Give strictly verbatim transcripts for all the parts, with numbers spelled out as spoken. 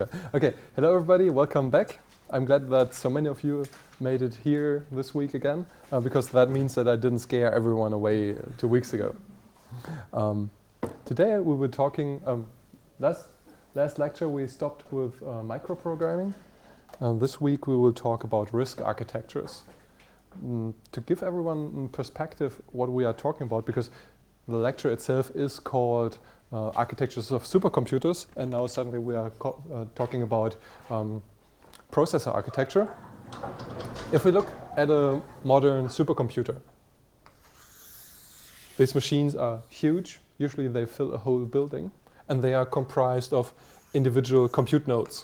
Okay, hello everybody, welcome back. I'm glad that so many of you made it here this week again, uh, because that means that I didn't scare everyone away two weeks ago. Um, today we were talking, um, last, last lecture we stopped with uh, microprogramming. Uh, this week we will talk about RISC architectures. Mm, to give everyone in perspective what we are talking about, because the lecture itself is called uh, Architectures of Supercomputers, and now suddenly we are uh, talking about um, processor architecture. If we look at a modern supercomputer, these machines are huge. Usually they fill a whole building, and they are comprised of individual compute nodes.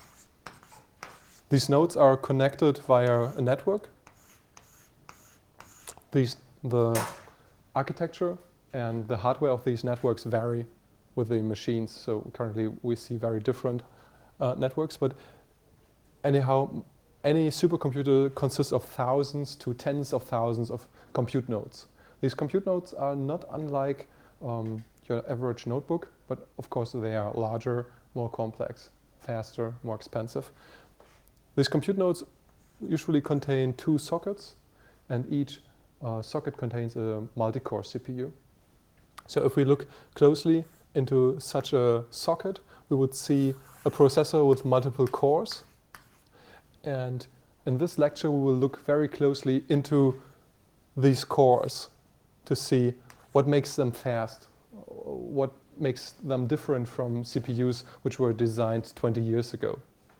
These nodes are connected via a network. These, the architecture and the hardware of these networks vary with the machines. So currently we see very different uh, networks, but anyhow, any supercomputer consists of thousands to tens of thousands of compute nodes. These compute nodes are not unlike um, your average notebook, but of course they are larger, more complex, faster, more expensive. These compute nodes usually contain two sockets, and each uh, socket contains a multi-core C P U. So if we look closely into such a socket, we would see a processor with multiple cores. And in this lecture, we will look very closely into these cores to see what makes them fast, what makes them different from C P Us which were designed twenty years ago.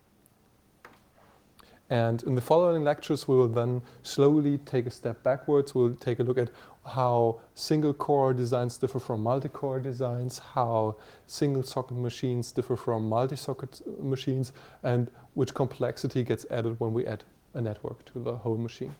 And in the following lectures, we will then slowly take a step backwards. We'll take a look at how single core designs differ from multi-core designs, how single socket machines differ from multi-socket machines, and which complexity gets added when we add a network to the whole machine.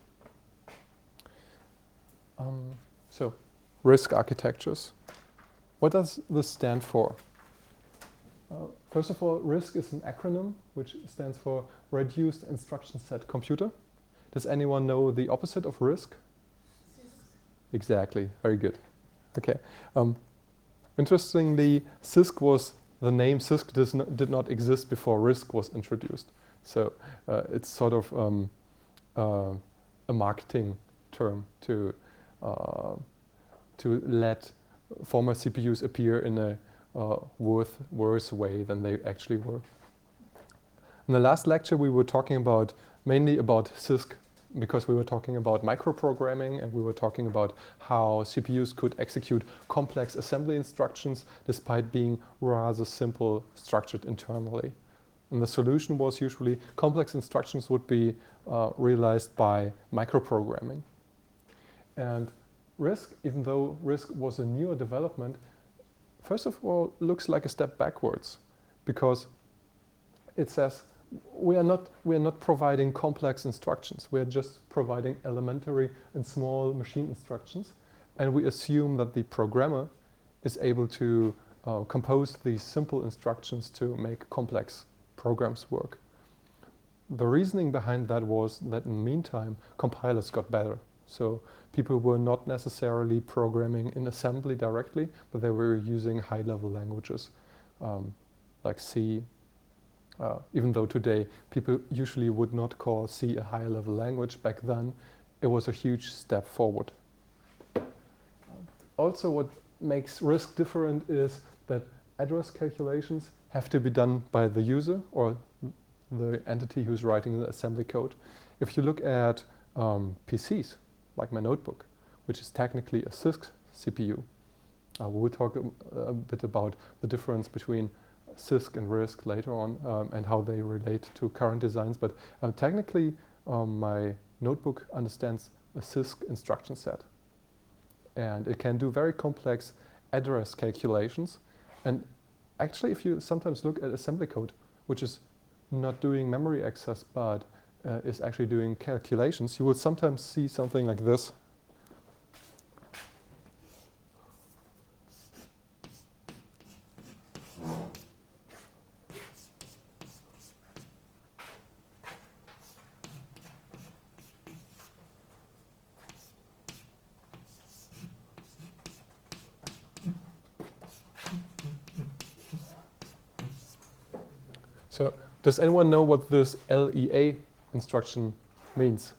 Um, so, RISC architectures. What does this stand for? Uh, first of all, RISC is an acronym which stands for Reduced Instruction Set Computer. Does anyone know the opposite of RISC? Exactly, very good. Okay. Um, interestingly, CISC was, the name CISC does not, did not exist before RISC was introduced. So uh, it's sort of um, uh, a marketing term to, uh, to let former C P Us appear in a uh, worth, worse way than they actually were. In the last lecture, we were talking about, mainly about CISC, because we were talking about microprogramming and we were talking about how C P Us could execute complex assembly instructions despite being rather simple, structured internally. And the solution was usually complex instructions would be uh, realized by microprogramming. And RISC, even though RISC was a newer development, first of all, looks like a step backwards, because it says we are not we are not providing complex instructions. We are just providing elementary and small machine instructions, and we assume that the programmer is able to uh, compose these simple instructions to make complex programs work. The reasoning behind that was that in the meantime, compilers got better. So people were not necessarily programming in assembly directly, but they were using high-level languages um, like C. Uh, even though today people usually would not call C a high-level language, back then it was a huge step forward. Also, what makes RISC different is that address calculations have to be done by the user or the entity who's writing the assembly code. If you look at um, P Cs, like my notebook, which is technically a CISC C P U, uh, we'll talk a, a bit about the difference between CISC and RISC later on um, and how they relate to current designs. But uh, technically, um, my notebook understands a CISC instruction set. And it can do very complex address calculations. And actually, if you sometimes look at assembly code, which is not doing memory access, but uh, is actually doing calculations, you will sometimes see something like this. So does anyone know what this L E A instruction means?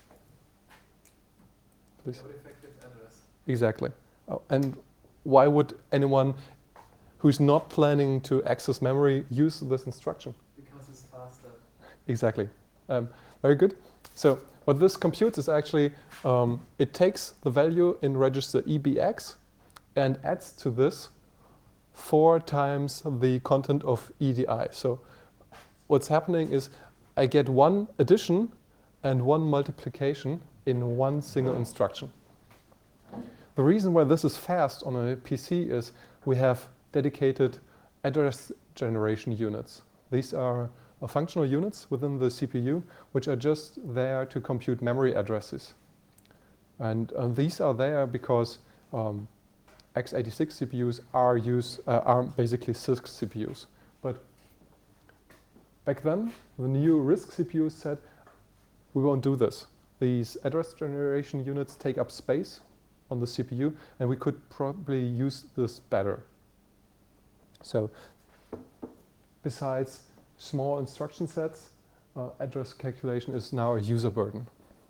Please. Load effective address. Exactly. Oh, and why would anyone who's not planning to access memory use this instruction? Because it's faster. Exactly. Um, very good. So what this computes is actually, um, it takes the value in register E B X and adds to this four times the content of E D I. So what's happening is I get one addition and one multiplication in one single instruction. The reason why this is fast on a P C is we have dedicated address generation units. These are uh, functional units within the C P U, which are just there to compute memory addresses. And uh, these are there because um, x eighty-six C P Us are, use, uh, are basically CISC C P Us. But back then, the new RISC C P Us said, we won't do this. These address generation units take up space on the C P U, and we could probably use this better. So besides small instruction sets, uh, address calculation is now a user burden.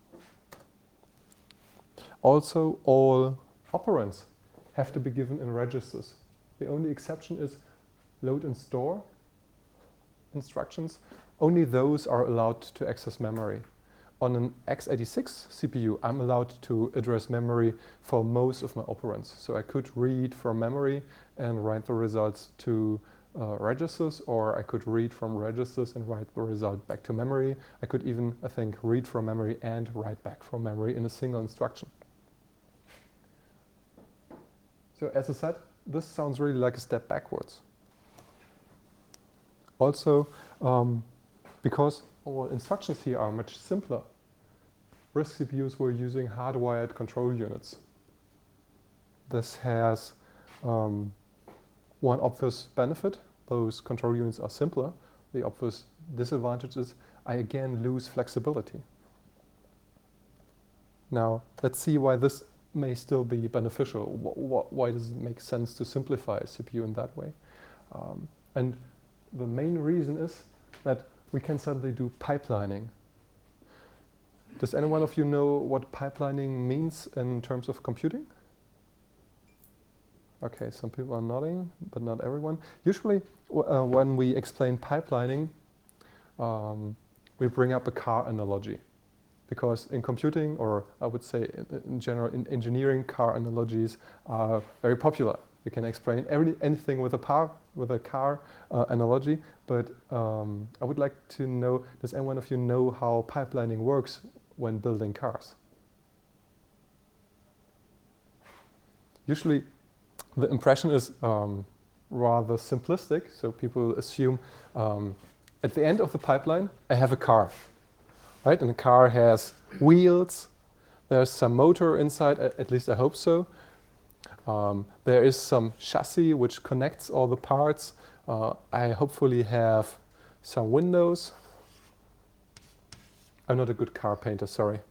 Also, all operands have to be given in registers. The only exception is load and store instructions. Only those are allowed to access memory. On an x eighty-six C P U, I'm allowed to address memory for most of my operands. So I could read from memory and write the results to uh, registers, or I could read from registers and write the result back to memory. I could even, I think, read from memory and write back from memory in a single instruction. So as I said, this sounds really like a step backwards. Also, um, because all instructions here are much simpler, RISC C P Us were using hardwired control units. This has um, one obvious benefit. Those control units are simpler. The obvious disadvantage is I again lose flexibility. Now, let's see why this may still be beneficial. Wh wh why does it make sense to simplify a C P U in that way? Um, and the main reason is that we can suddenly do pipelining. Does any one of you know what pipelining means in terms of computing? Okay, some people are nodding, but not everyone. Usually, uh, when we explain pipelining, um, we bring up a car analogy. Because in computing, or I would say in, in general in engineering, car analogies are very popular. You can explain every, anything with a car, with a car uh, analogy, but um, I would like to know, does any one of you know how pipelining works when building cars? Usually the impression is um, rather simplistic, so people assume um, at the end of the pipeline I have a car, right? And the car has wheels, there's some motor inside, at least I hope so. Um, there is some chassis which connects all the parts. Uh, I hopefully have some windows. I'm not a good car painter, sorry.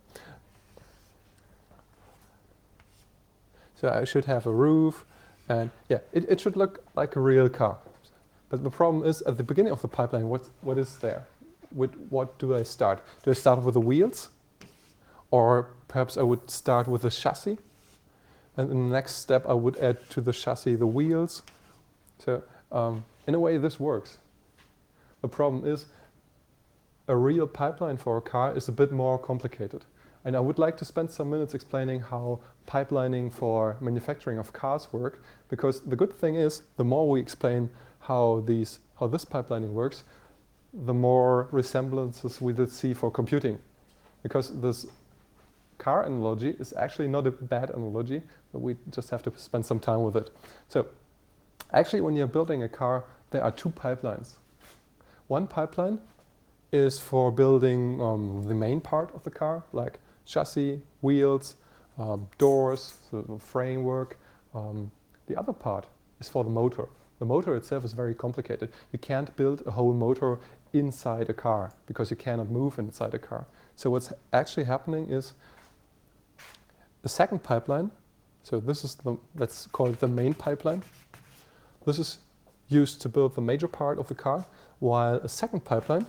So I should have a roof, and yeah, it, it should look like a real car. But the problem is, at the beginning of the pipeline, what, what is there? With what do I start? Do I start with the wheels? Or perhaps I would start with the chassis? And in the next step, I would add to the chassis the wheels. So um, in a way, this works. The problem is, a real pipeline for a car is a bit more complicated. And I would like to spend some minutes explaining how pipelining for manufacturing of cars work, because the good thing is, the more we explain how, these, how this pipelining works, the more resemblances we will see for computing. Because this car analogy is actually not a bad analogy, but we just have to spend some time with it. So actually, when you're building a car, there are two pipelines. One pipeline is for building um, the main part of the car, like chassis, wheels, um, doors, so the framework. Um, the other part is for the motor. The motor itself is very complicated. You can't build a whole motor inside a car because you cannot move inside a car. So what's actually happening is the second pipeline, so this is the, let's call it the main pipeline. This is used to build the major part of the car. while a second pipeline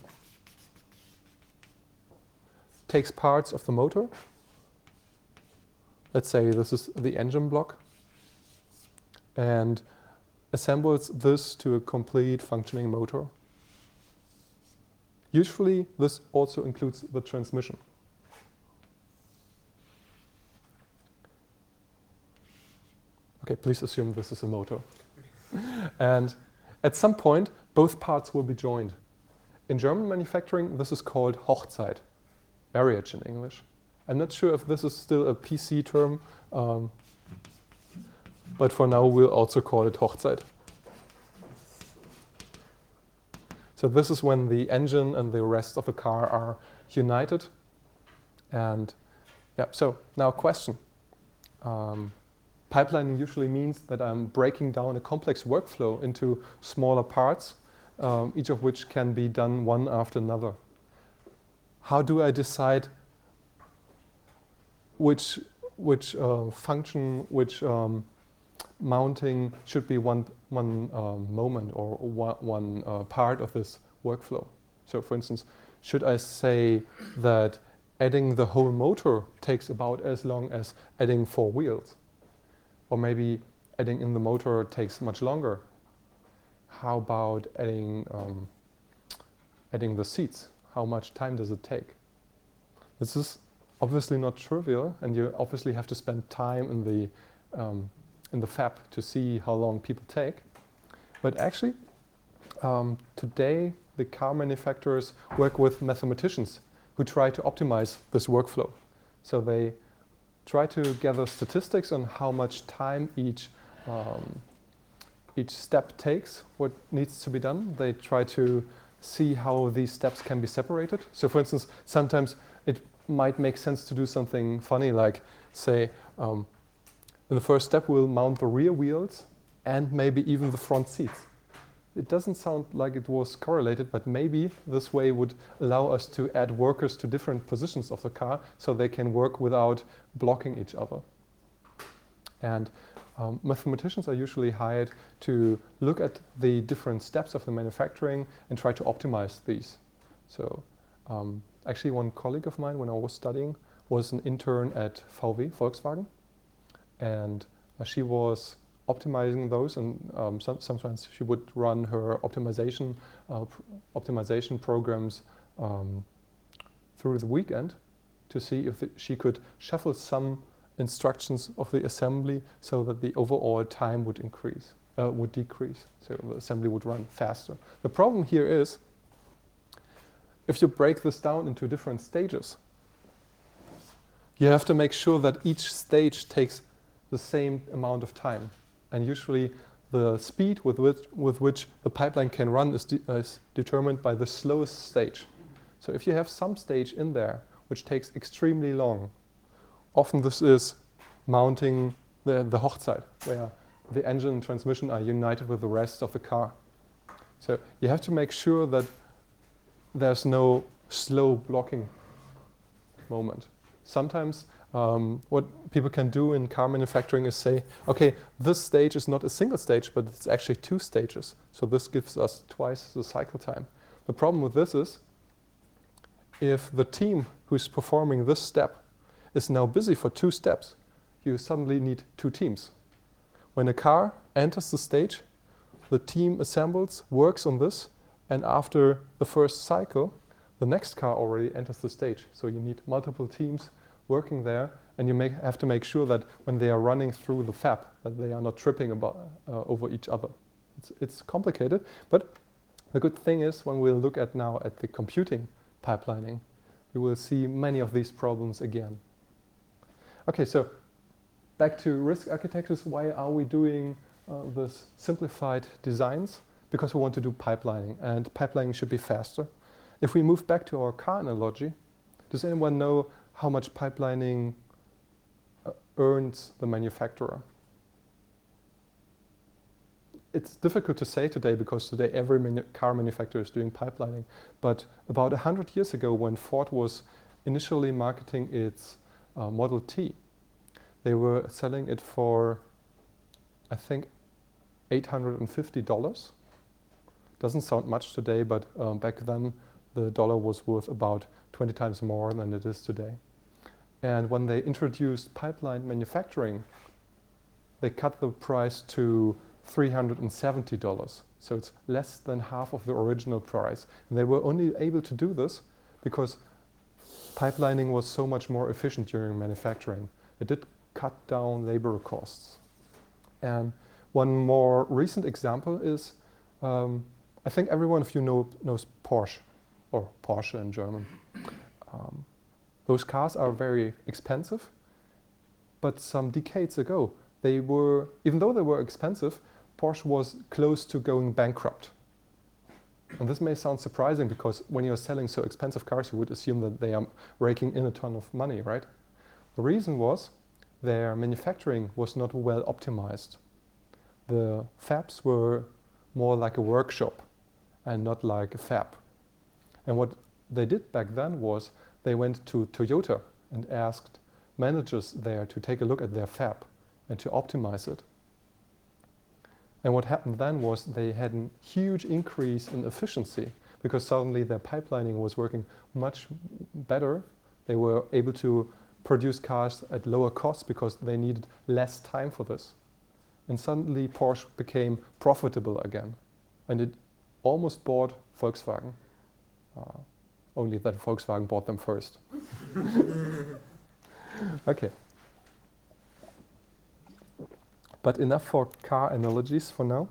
takes parts of the motor. Let's say this is the engine block, and assembles this to a complete functioning motor. Usually, this also includes the transmission. Okay, please assume this is a motor. And at some point, both parts will be joined. In German manufacturing, this is called Hochzeit, marriage in English. I'm not sure if this is still a P C term, um, but for now, we'll also call it Hochzeit. So this is when the engine and the rest of the car are united. And yeah, so now question. Um, pipelining usually means that I'm breaking down a complex workflow into smaller parts, um, each of which can be done one after another. How do I decide which, which uh, function, which um, mounting should be one, one um, moment or one, one uh, part of this workflow? So for instance, should I say that adding the whole motor takes about as long as adding four wheels? Or maybe adding in the motor takes much longer? How about adding, um, adding the seats? How much time does it take? This is obviously not trivial, and you obviously have to spend time in the um, in the fab to see how long people take. But actually, um, today the car manufacturers work with mathematicians who try to optimize this workflow. So they try to gather statistics on how much time each um, each step takes, what needs to be done. They try to see how these steps can be separated. So for instance, sometimes it might make sense to do something funny, like say, um, in the first step, we'll mount the rear wheels and maybe even the front seats. It doesn't sound like it was correlated, but maybe this way would allow us to add workers to different positions of the car so they can work without blocking each other. And um, mathematicians are usually hired to look at the different steps of the manufacturing and try to optimize these. So um, actually one colleague of mine when I was studying was an intern at V W, Volkswagen. And uh, she was optimizing those, and um, some, sometimes she would run her optimization uh, pr optimization programs um, through the weekend to see if the, she could shuffle some instructions of the assembly so that the overall time would increase, uh, would decrease, so the assembly would run faster. The problem here is, if you break this down into different stages, you have to make sure that each stage takes the same amount of time. And usually the speed with which, with which the pipeline can run is, de uh, is determined by the slowest stage. So if you have some stage in there which takes extremely long, often this is mounting the, the Hochzeit, where the engine and transmission are united with the rest of the car. So you have to make sure that there's no slow blocking moment. Sometimes um, what people can do in car manufacturing is say, okay, this stage is not a single stage, but it's actually two stages. So this gives us twice the cycle time. The problem with this is, if the team who's performing this step is now busy for two steps, you suddenly need two teams. When a car enters the stage, the team assembles, works on this, and after the first cycle, the next car already enters the stage. So you need multiple teams working there, and you make, have to make sure that when they are running through the fab, that they are not tripping about, uh, over each other. It's, it's complicated, but the good thing is when we look at now at the computing pipelining, we will see many of these problems again. Okay, so back to RISC architectures. Why are we doing uh, this simplified designs? Because we want to do pipelining, and pipelining should be faster. If we move back to our car analogy, does anyone know how much pipelining uh, earns the manufacturer? It's difficult to say today because today every manu car manufacturer is doing pipelining. But about one hundred years ago, when Ford was initially marketing its uh, Model T, they were selling it for, I think, eight hundred fifty dollars. Doesn't sound much today, but um, back then the dollar was worth about twenty times more than it is today. And when they introduced pipeline manufacturing, they cut the price to three hundred seventy dollars. So it's less than half of the original price. And they were only able to do this because pipelining was so much more efficient during manufacturing. It did cut down labor costs. And one more recent example is, um, I think every one of you know, knows Porsche, or Porsche in German. Um, those cars are very expensive, but some decades ago, they were, even though they were expensive, Porsche was close to going bankrupt. And this may sound surprising because when you're selling so expensive cars, you would assume that they are raking in a ton of money, right? The reason was their manufacturing was not well optimized. The fabs were more like a workshop and not like a fab. And what they did back then was they went to Toyota and asked managers there to take a look at their fab and to optimize it. And what happened then was they had a huge increase in efficiency because suddenly their pipelining was working much better. They were able to produce cars at lower costs because they needed less time for this. And suddenly Porsche became profitable again. And it almost bought Volkswagen. Uh, only that Volkswagen bought them first. Okay. But enough for car analogies for now.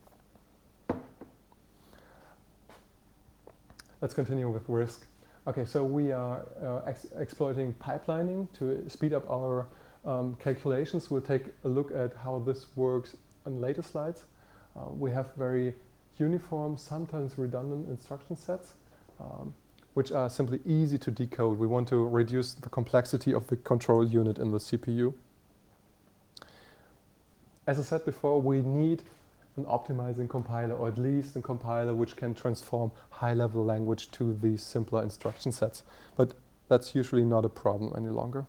Let's continue with risk. Okay, so we are uh, ex exploiting pipelining to speed up our um, calculations. We'll take a look at how this works on later slides. Uh, we have very uniform, sometimes redundant instruction sets, um, which are simply easy to decode. We want to reduce the complexity of the control unit in the C P U. As I said before, we need an optimizing compiler, or at least a compiler which can transform high-level language to these simpler instruction sets. But that's usually not a problem any longer.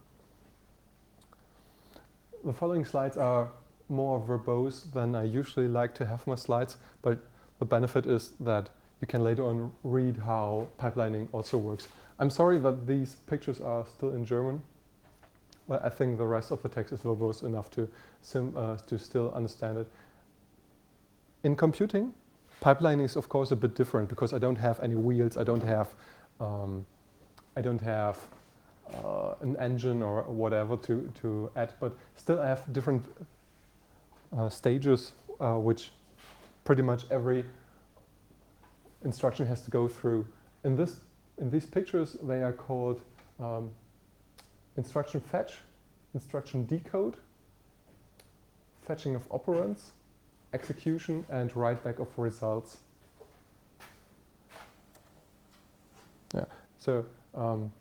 The following slides are more verbose than I usually like to have my slides, but the benefit is that you can later on read how pipelining also works. I'm sorry that these pictures are still in German. But I think the rest of the text is verbose enough to, sim, uh, to still understand it. In computing, pipelining is of course a bit different because I don't have any wheels, I don't have, um, I don't have uh, an engine or whatever to, to add, but still I have different uh, stages uh, which pretty much every instruction has to go through. In, this, in these pictures, they are called um, instruction fetch, instruction decode, fetching of operands, execution, and write back of results. Yeah. So um,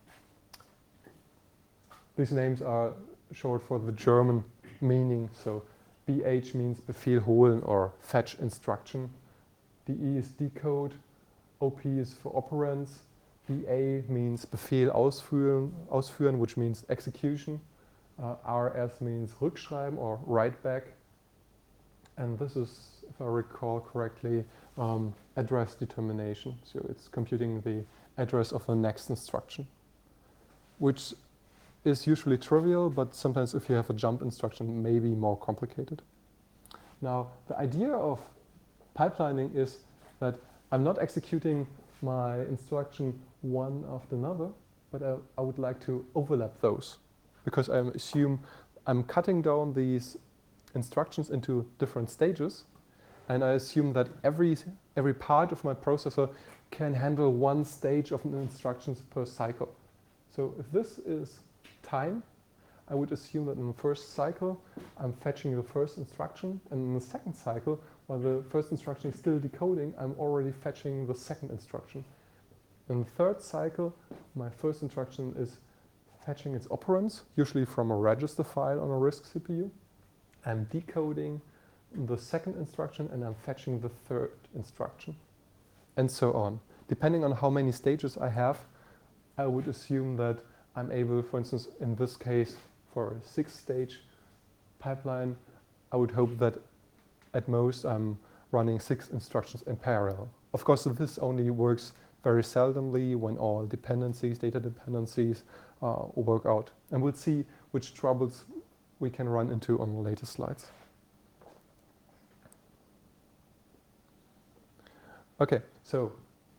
these names are short for the German meaning. So B H means Befehl holen or fetch instruction. D E is decode. O P is for operands. B A means Befehl ausführen, ausführen, which means execution. Uh, R S means rückschreiben or write back. And this is, if I recall correctly, um, address determination. So it's computing the address of the next instruction, which is usually trivial, but sometimes if you have a jump instruction, it may be more complicated. Now, the idea of pipelining is that I'm not executing my instruction one after another, but I, I would like to overlap those because I assume I'm cutting down these instructions into different stages, and I assume that every, every part of my processor can handle one stage of an instructions per cycle. So if this is time, I would assume that in the first cycle, I'm fetching the first instruction, and in the second cycle, while the first instruction is still decoding, I'm already fetching the second instruction. In the third cycle, my first instruction is fetching its operands, usually from a register file on a RISC C P U. I'm decoding the second instruction, and I'm fetching the third instruction, and so on. Depending on how many stages I have, I would assume that I'm able, for instance, in this case, for a six-stage pipeline, I would hope that at most I'm running six instructions in parallel. of course, this only works very seldomly when all dependencies, data dependencies, uh, work out. And we'll see which troubles we can run into on the later slides. Okay, so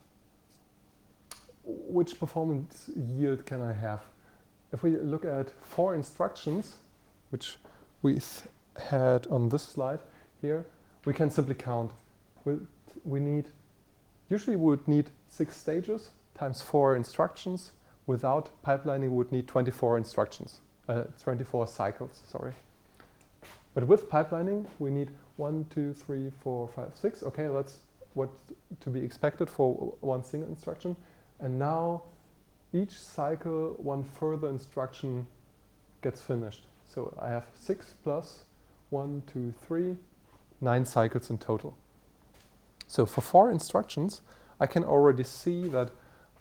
which performance yield can I have? If we look at four instructions, which we had on this slide here, we can simply count. We, we need, usually we would need six stages times four instructions. Without pipelining, we would need twenty-four instructions, uh, twenty-four cycles, sorry. But with pipelining, we need one, two, three, four, five, six. Okay, that's what to be expected for one single instruction. And now each cycle, one further instruction gets finished. So I have six plus one, two, three, nine cycles in total. So for four instructions, I can already see that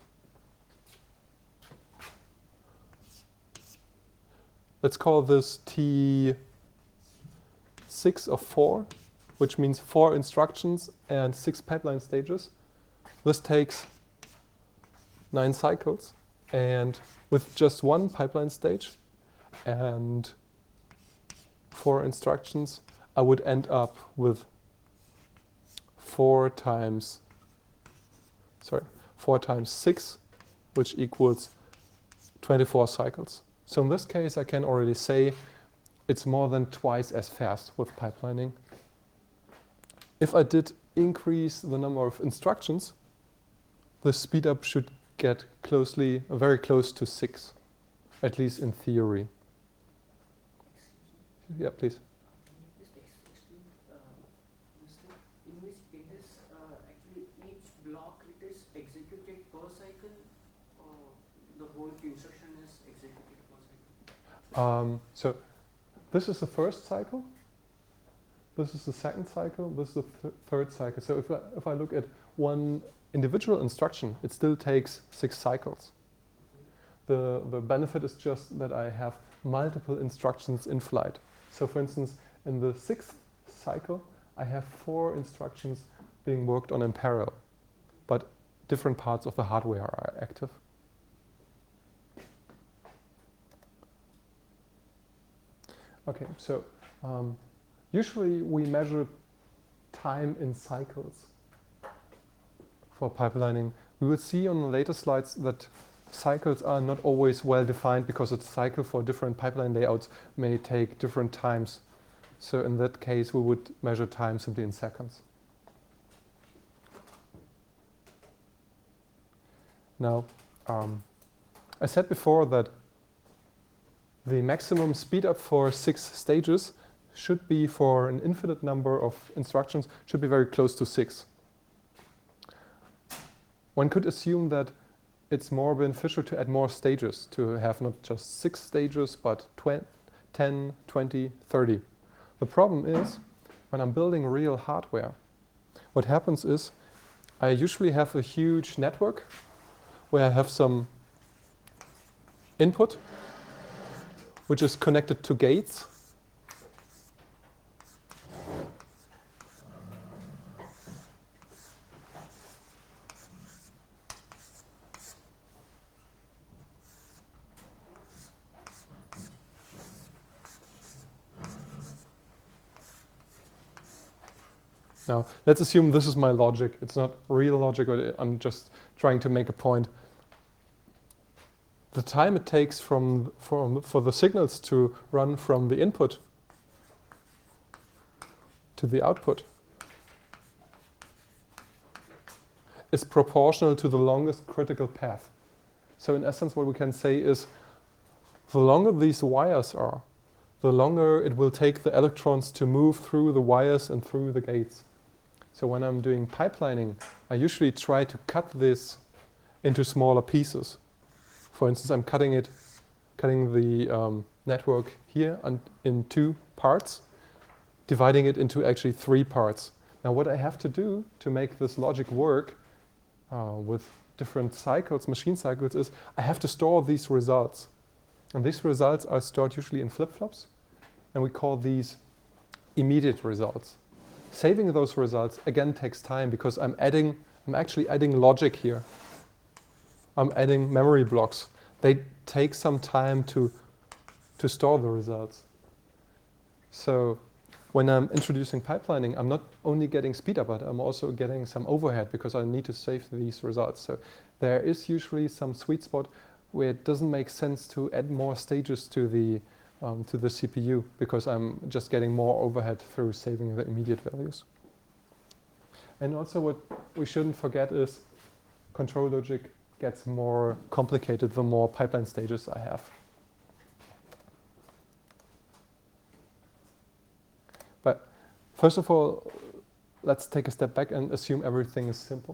let's call this T six of four, which means four instructions and six pipeline stages. This takes nine cycles, and with just one pipeline stage and four instructions, I would end up with four times, sorry, four times six, which equals twenty-four cycles. So in this case, I can already say it's more than twice as fast with pipelining. If I did increase the number of instructions, the speed up should get closely, very close to six, at least in theory. Yeah, please. Just explain, uh, in which it is uh, actually each block it is executed per cycle, or the whole instruction is executed per cycle? Um, so this is the first cycle. This is the second cycle. This is the th third cycle. So if I, if I look at one individual instruction, it still takes six cycles. The, the benefit is just that I have multiple instructions in flight. So for instance, in the sixth cycle, I have four instructions being worked on in parallel, but different parts of the hardware are active. Okay, so um, usually we measure time in cycles for pipelining. We will see on the later slides that cycles are not always well defined because a cycle for different pipeline layouts may take different times. So in that case, we would measure time simply in seconds. Now, um, I said before that the maximum speed up for six stages should be, for an infinite number of instructions, should be very close to six. One could assume that it's more beneficial to add more stages, to have not just six stages, but ten, twenty, thirty. The problem is, when I'm building real hardware, what happens is I usually have a huge network where I have some input, which is connected to gates. Now, let's assume this is my logic. It's not real logic, but I'm just trying to make a point. The time it takes from, from, for the signals to run from the input to the output is proportional to the longest critical path. So in essence, what we can say is, the longer these wires are, the longer it will take the electrons to move through the wires and through the gates. So when I'm doing pipelining, I usually try to cut this into smaller pieces. For instance, I'm cutting it, cutting the um, network here and in two parts, dividing it into actually three parts. Now what I have to do to make this logic work uh, with different cycles, machine cycles, is I have to store these results. And these results are stored usually in flip-flops, and we call these immediate results. Saving those results again takes time because I'm adding I'm actually adding logic here. I'm adding memory blocks. They take some time to, to store the results. So when I'm introducing pipelining, I'm not only getting speed up, but I'm also getting some overhead because I need to save these results. So there is usually some sweet spot where it doesn't make sense to add more stages to the, um, to the C P U because I'm just getting more overhead through saving the immediate values. And also what we shouldn't forget is control logic gets more complicated the more pipeline stages I have. But first of all, let's take a step back and assume everything is simple.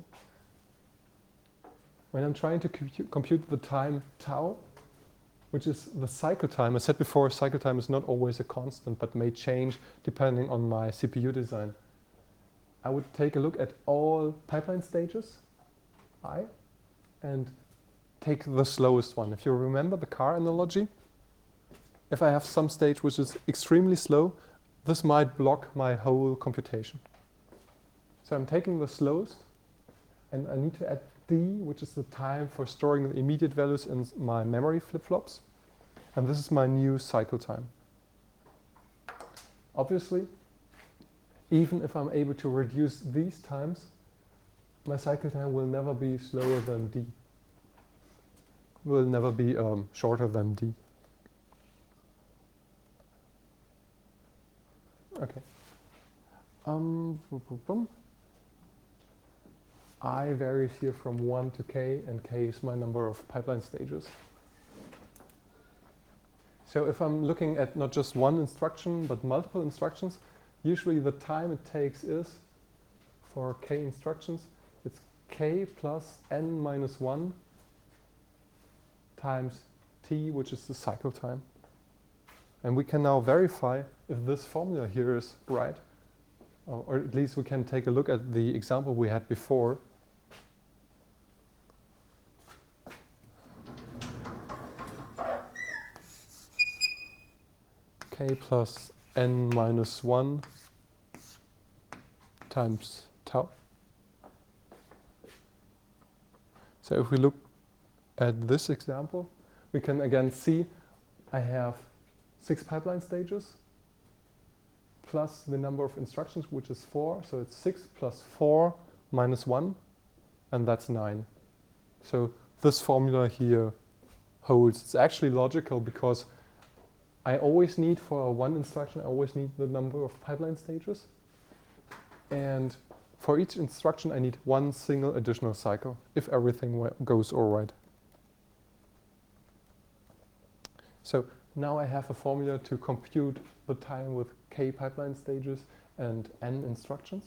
When I'm trying to compute, compute the time tau, which is the cycle time, I said before, cycle time is not always a constant, but may change depending on my C P U design. I would take a look at all pipeline stages, I, and take the slowest one. If you remember the car analogy, if I have some stage which is extremely slow, this might block my whole computation. So I'm taking the slowest, and I need to add D, which is the time for storing the immediate values in my memory flip-flops. And this is my new cycle time. Obviously, even if I'm able to reduce these times, my cycle time will never be slower than D. Will never be um, shorter than D. Okay. Um, boom, boom, boom. I varies here from one to k, and k is my number of pipeline stages. So if I'm looking at not just one instruction, but multiple instructions, usually the time it takes is, for k instructions, it's k plus n minus one times t, which is the cycle time. And we can now verify if this formula here is right, or, or at least we can take a look at the example we had before. K plus n minus one times tau. So if we look at this example, we can again see I have six pipeline stages plus the number of instructions, which is four. So it's six plus four minus one, and that's nine. So this formula here holds. It's actually logical because I always need, for one instruction, I always need the number of pipeline stages. And for each instruction, I need one single additional cycle, if everything goes all right. So now I have a formula to compute the time with k pipeline stages and n instructions.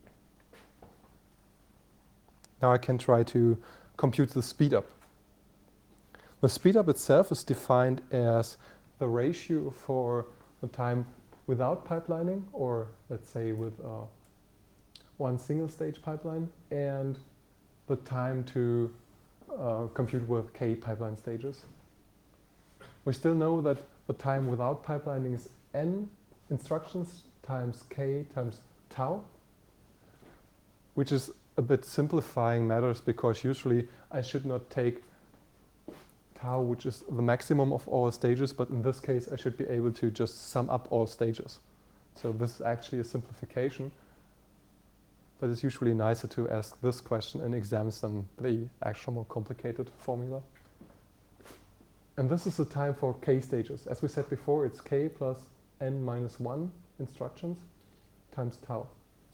Now I can try to compute the speed up. The speed up itself is defined as the ratio for the time without pipelining, or let's say with uh, one single stage pipeline, and the time to uh, compute with k pipeline stages. We still know that the time without pipelining is n instructions times k times tau, which is a bit simplifying matters because usually I should not take tau, which is the maximum of all stages, but in this case I should be able to just sum up all stages. So this is actually a simplification, but it's usually nicer to ask this question in exams than the actual more complicated formula. And this is the time for k stages. As we said before, it's k plus n minus one instructions times tau.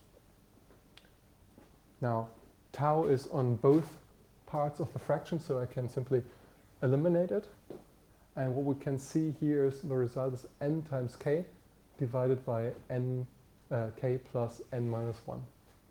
Now, tau is on both parts of the fraction, so I can simply eliminate it. And what we can see here is the result is n times k divided by n, uh, k plus n minus one.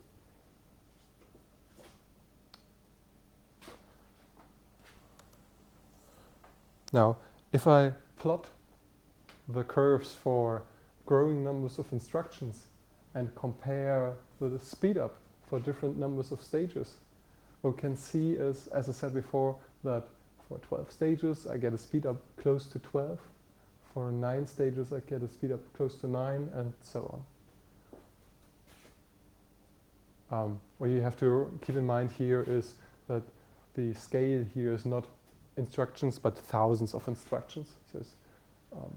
Now, if I plot the curves for growing numbers of instructions and compare the speed up for different numbers of stages, what we can see is, as I said before, that for twelve stages I get a speed up close to twelve. For nine stages I get a speed up close to nine, and so on. Um, what you have to keep in mind here is that the scale here is not instructions, but thousands of instructions. So it's, um,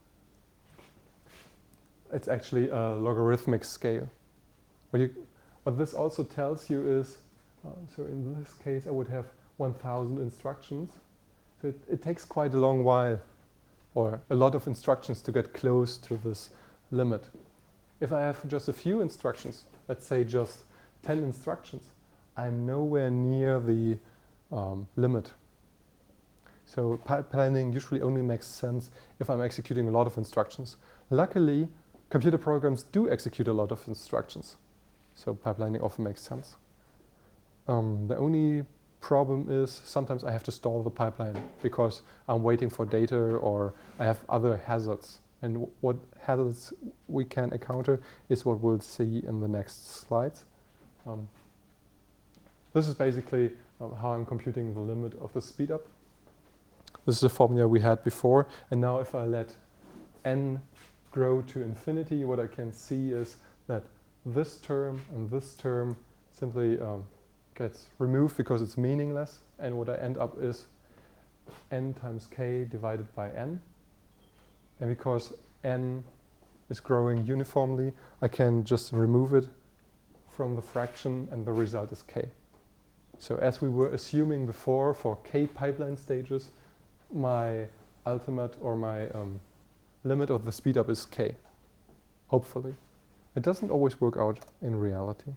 it's actually a logarithmic scale. What, you, what this also tells you is, uh, so in this case I would have one thousand instructions. So it, it takes quite a long while, or a lot of instructions to get close to this limit. If I have just a few instructions, let's say just ten instructions, I'm nowhere near the um, limit. So pipelining usually only makes sense if I'm executing a lot of instructions. Luckily, computer programs do execute a lot of instructions. So pipelining often makes sense. Um, the only problem is sometimes I have to stall the pipeline because I'm waiting for data or I have other hazards. And w what hazards we can encounter is what we'll see in the next slides. Um, this is basically uh, how I'm computing the limit of the speedup. This is the formula we had before. And now if I let n grow to infinity, what I can see is that this term and this term simply um, gets removed because it's meaningless. And what I end up is n times k divided by n. And because n is growing uniformly, I can just remove it from the fraction and the result is k. So as we were assuming before for k pipeline stages, my ultimate or my um, limit of the speedup is k, hopefully. It doesn't always work out in reality.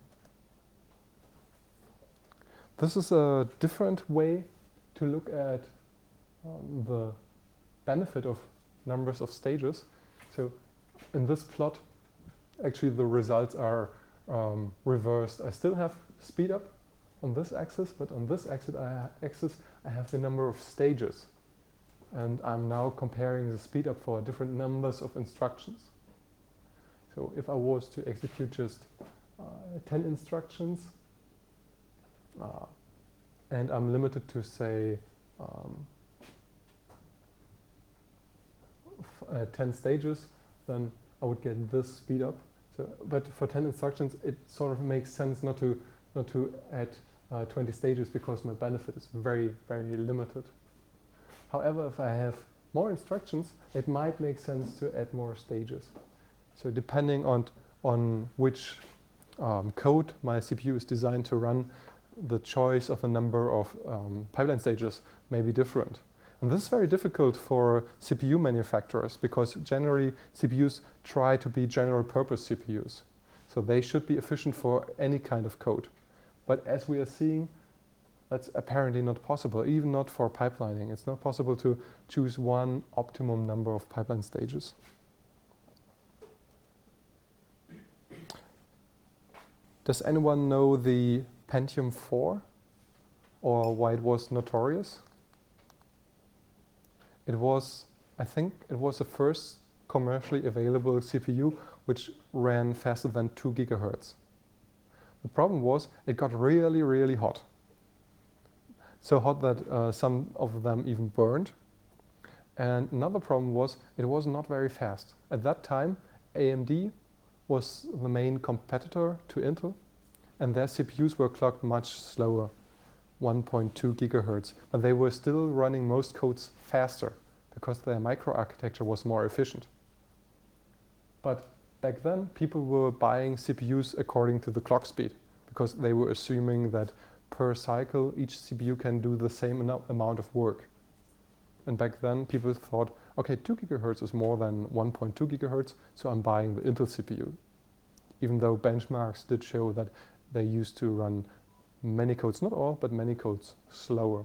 This is a different way to look at um, the benefit of numbers of stages. So in this plot, actually the results are um, reversed. I still have speedup on this axis, but on this axis I, axis I have the number of stages. And I'm now comparing the speedup for different numbers of instructions. So if I was to execute just uh, ten instructions, uh, and I'm limited to say um, uh, ten stages, then I would get this speedup. So, but for ten instructions, it sort of makes sense not to not to add uh, twenty stages because my benefit is very, very limited. However, if I have more instructions, it might make sense to add more stages. So depending on, on which um, code my C P U is designed to run, the choice of a number of um, pipeline stages may be different. And this is very difficult for C P U manufacturers because generally C P Us try to be general purpose C P Us. So they should be efficient for any kind of code. But as we are seeing, that's apparently not possible, even not for pipelining. It's not possible to choose one optimum number of pipeline stages. Does anyone know the Pentium four or why it was notorious? It was, I think, it was the first commercially available C P U which ran faster than two gigahertz. The problem was it got really, really hot. So hot that uh, some of them even burned. And another problem was it was not very fast. At that time, A M D was the main competitor to Intel, and their C P Us were clocked much slower, one point two gigahertz. But they were still running most codes faster because their microarchitecture was more efficient. But back then, people were buying C P Us according to the clock speed because they were assuming that per cycle, each C P U can do the same amount of work. And back then, people thought, okay, two gigahertz is more than one point two gigahertz, so I'm buying the Intel C P U. Even though benchmarks did show that they used to run many codes, not all, but many codes slower.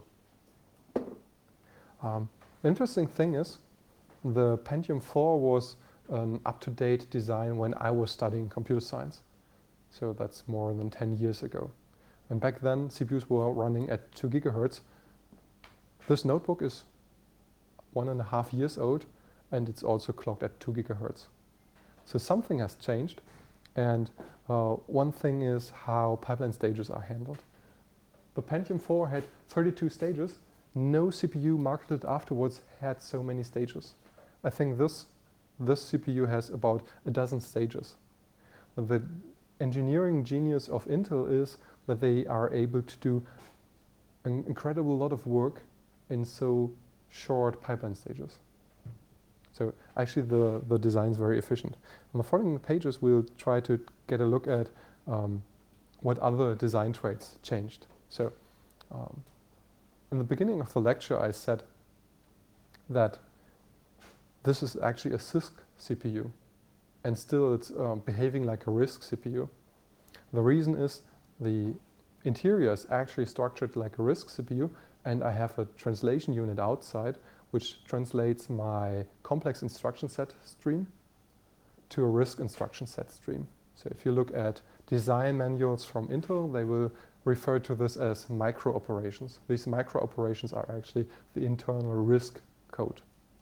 Um, the interesting thing is, the Pentium four was an up-to-date design when I was studying computer science. So that's more than ten years ago. And back then, C P Us were running at two gigahertz. This notebook is one and a half years old, and it's also clocked at two gigahertz. So something has changed. And uh, one thing is how pipeline stages are handled. The Pentium four had thirty-two stages. No C P U marketed afterwards had so many stages. I think this, this C P U has about a dozen stages. The engineering genius of Intel is that they are able to do an incredible lot of work in so short pipeline stages. So actually the, the design is very efficient. On the following pages, we'll try to get a look at um, what other design traits changed. So um, in the beginning of the lecture, I said that this is actually a CISC C P U, and still it's um, behaving like a RISC C P U. The reason is the interior is actually structured like a RISC C P U, and I have a translation unit outside which translates my complex instruction set stream to a RISC instruction set stream. So if you look at design manuals from Intel, they will refer to this as micro operations. These micro operations are actually the internal RISC code.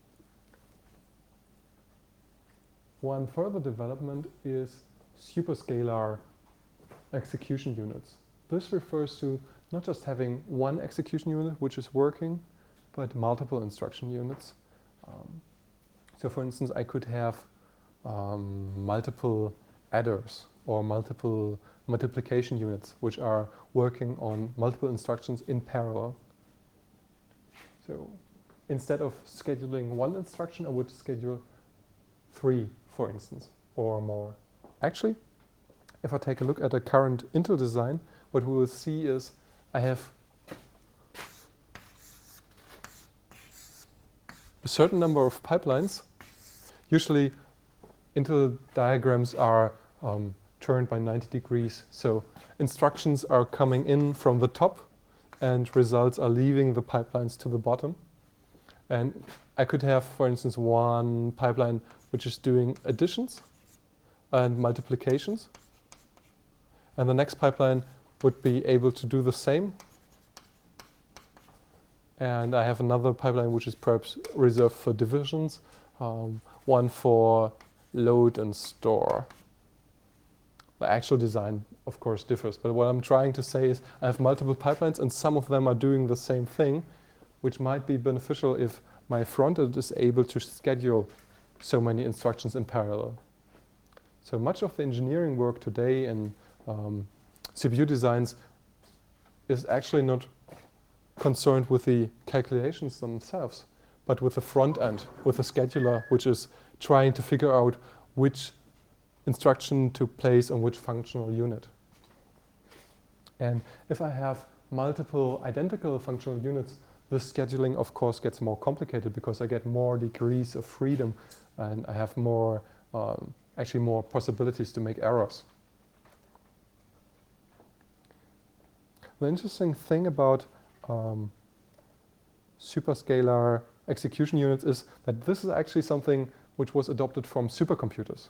One further development is superscalar execution units. This refers to not just having one execution unit which is working, but multiple instruction units. Um, so for instance, I could have um, multiple adders or multiple multiplication units which are working on multiple instructions in parallel. So instead of scheduling one instruction, I would schedule three, for instance, or more. Actually, if I take a look at a current Intel design, what we will see is I have a certain number of pipelines. Usually Intel diagrams are um, turned by ninety degrees. So instructions are coming in from the top and results are leaving the pipelines to the bottom. And I could have, for instance, one pipeline which is doing additions and multiplications. And the next pipeline would be able to do the same. And I have another pipeline which is perhaps reserved for divisions, um, one for load and store. The actual design, of course, differs. But what I'm trying to say is I have multiple pipelines and some of them are doing the same thing, which might be beneficial if my front end is able to schedule so many instructions in parallel. So much of the engineering work today in um, C P U designs is actually not concerned with the calculations themselves, but with the front end, with the scheduler, which is trying to figure out which instruction to place on which functional unit. And if I have multiple identical functional units, the scheduling, of course, gets more complicated because I get more degrees of freedom and I have more, um, actually more possibilities to make errors. The interesting thing about um, superscalar execution units is that this is actually something which was adopted from supercomputers.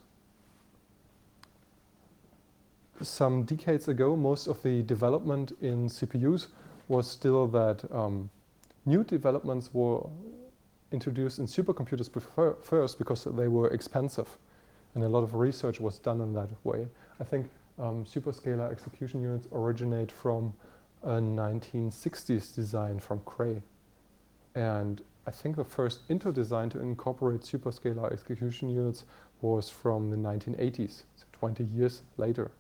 Some decades ago, most of the development in C P Us was still that um, new developments were introduced in supercomputers first because they were expensive. And a lot of research was done in that way. I think um, superscalar execution units originate from a nineteen sixties design from Cray. And I think the first Intel design to incorporate superscalar execution units was from the nineteen eighties, so twenty years later.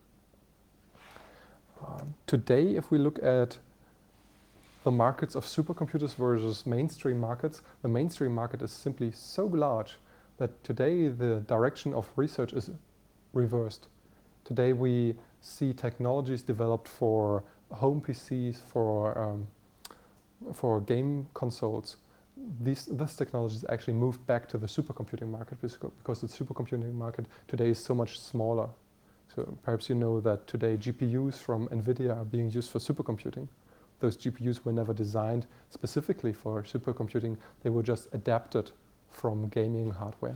Um, today, if we look at the markets of supercomputers versus mainstream markets, the mainstream market is simply so large that today the direction of research is reversed. Today we see technologies developed for home P Cs, for um, for game consoles. These this technology is actually moved back to the supercomputing market because the supercomputing market today is so much smaller. So perhaps you know that today G P Us from NVIDIA are being used for supercomputing. Those G P Us were never designed specifically for supercomputing. They were just adapted from gaming hardware.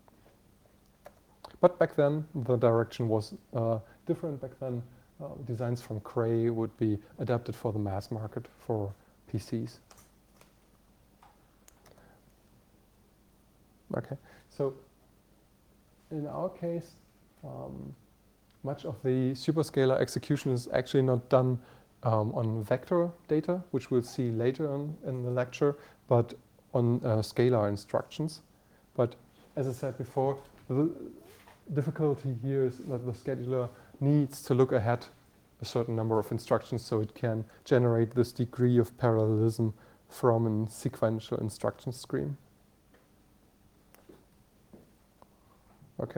But back then, the direction was uh, different. Back then, uh, designs from Cray would be adapted for the mass market for P Cs. Okay, so in our case, um, much of the superscalar execution is actually not done um, on vector data, which we'll see later on in the lecture, but on uh, scalar instructions. But as I said before, the difficulty here is that the scheduler needs to look ahead a certain number of instructions so it can generate this degree of parallelism from a sequential instruction stream. Okay.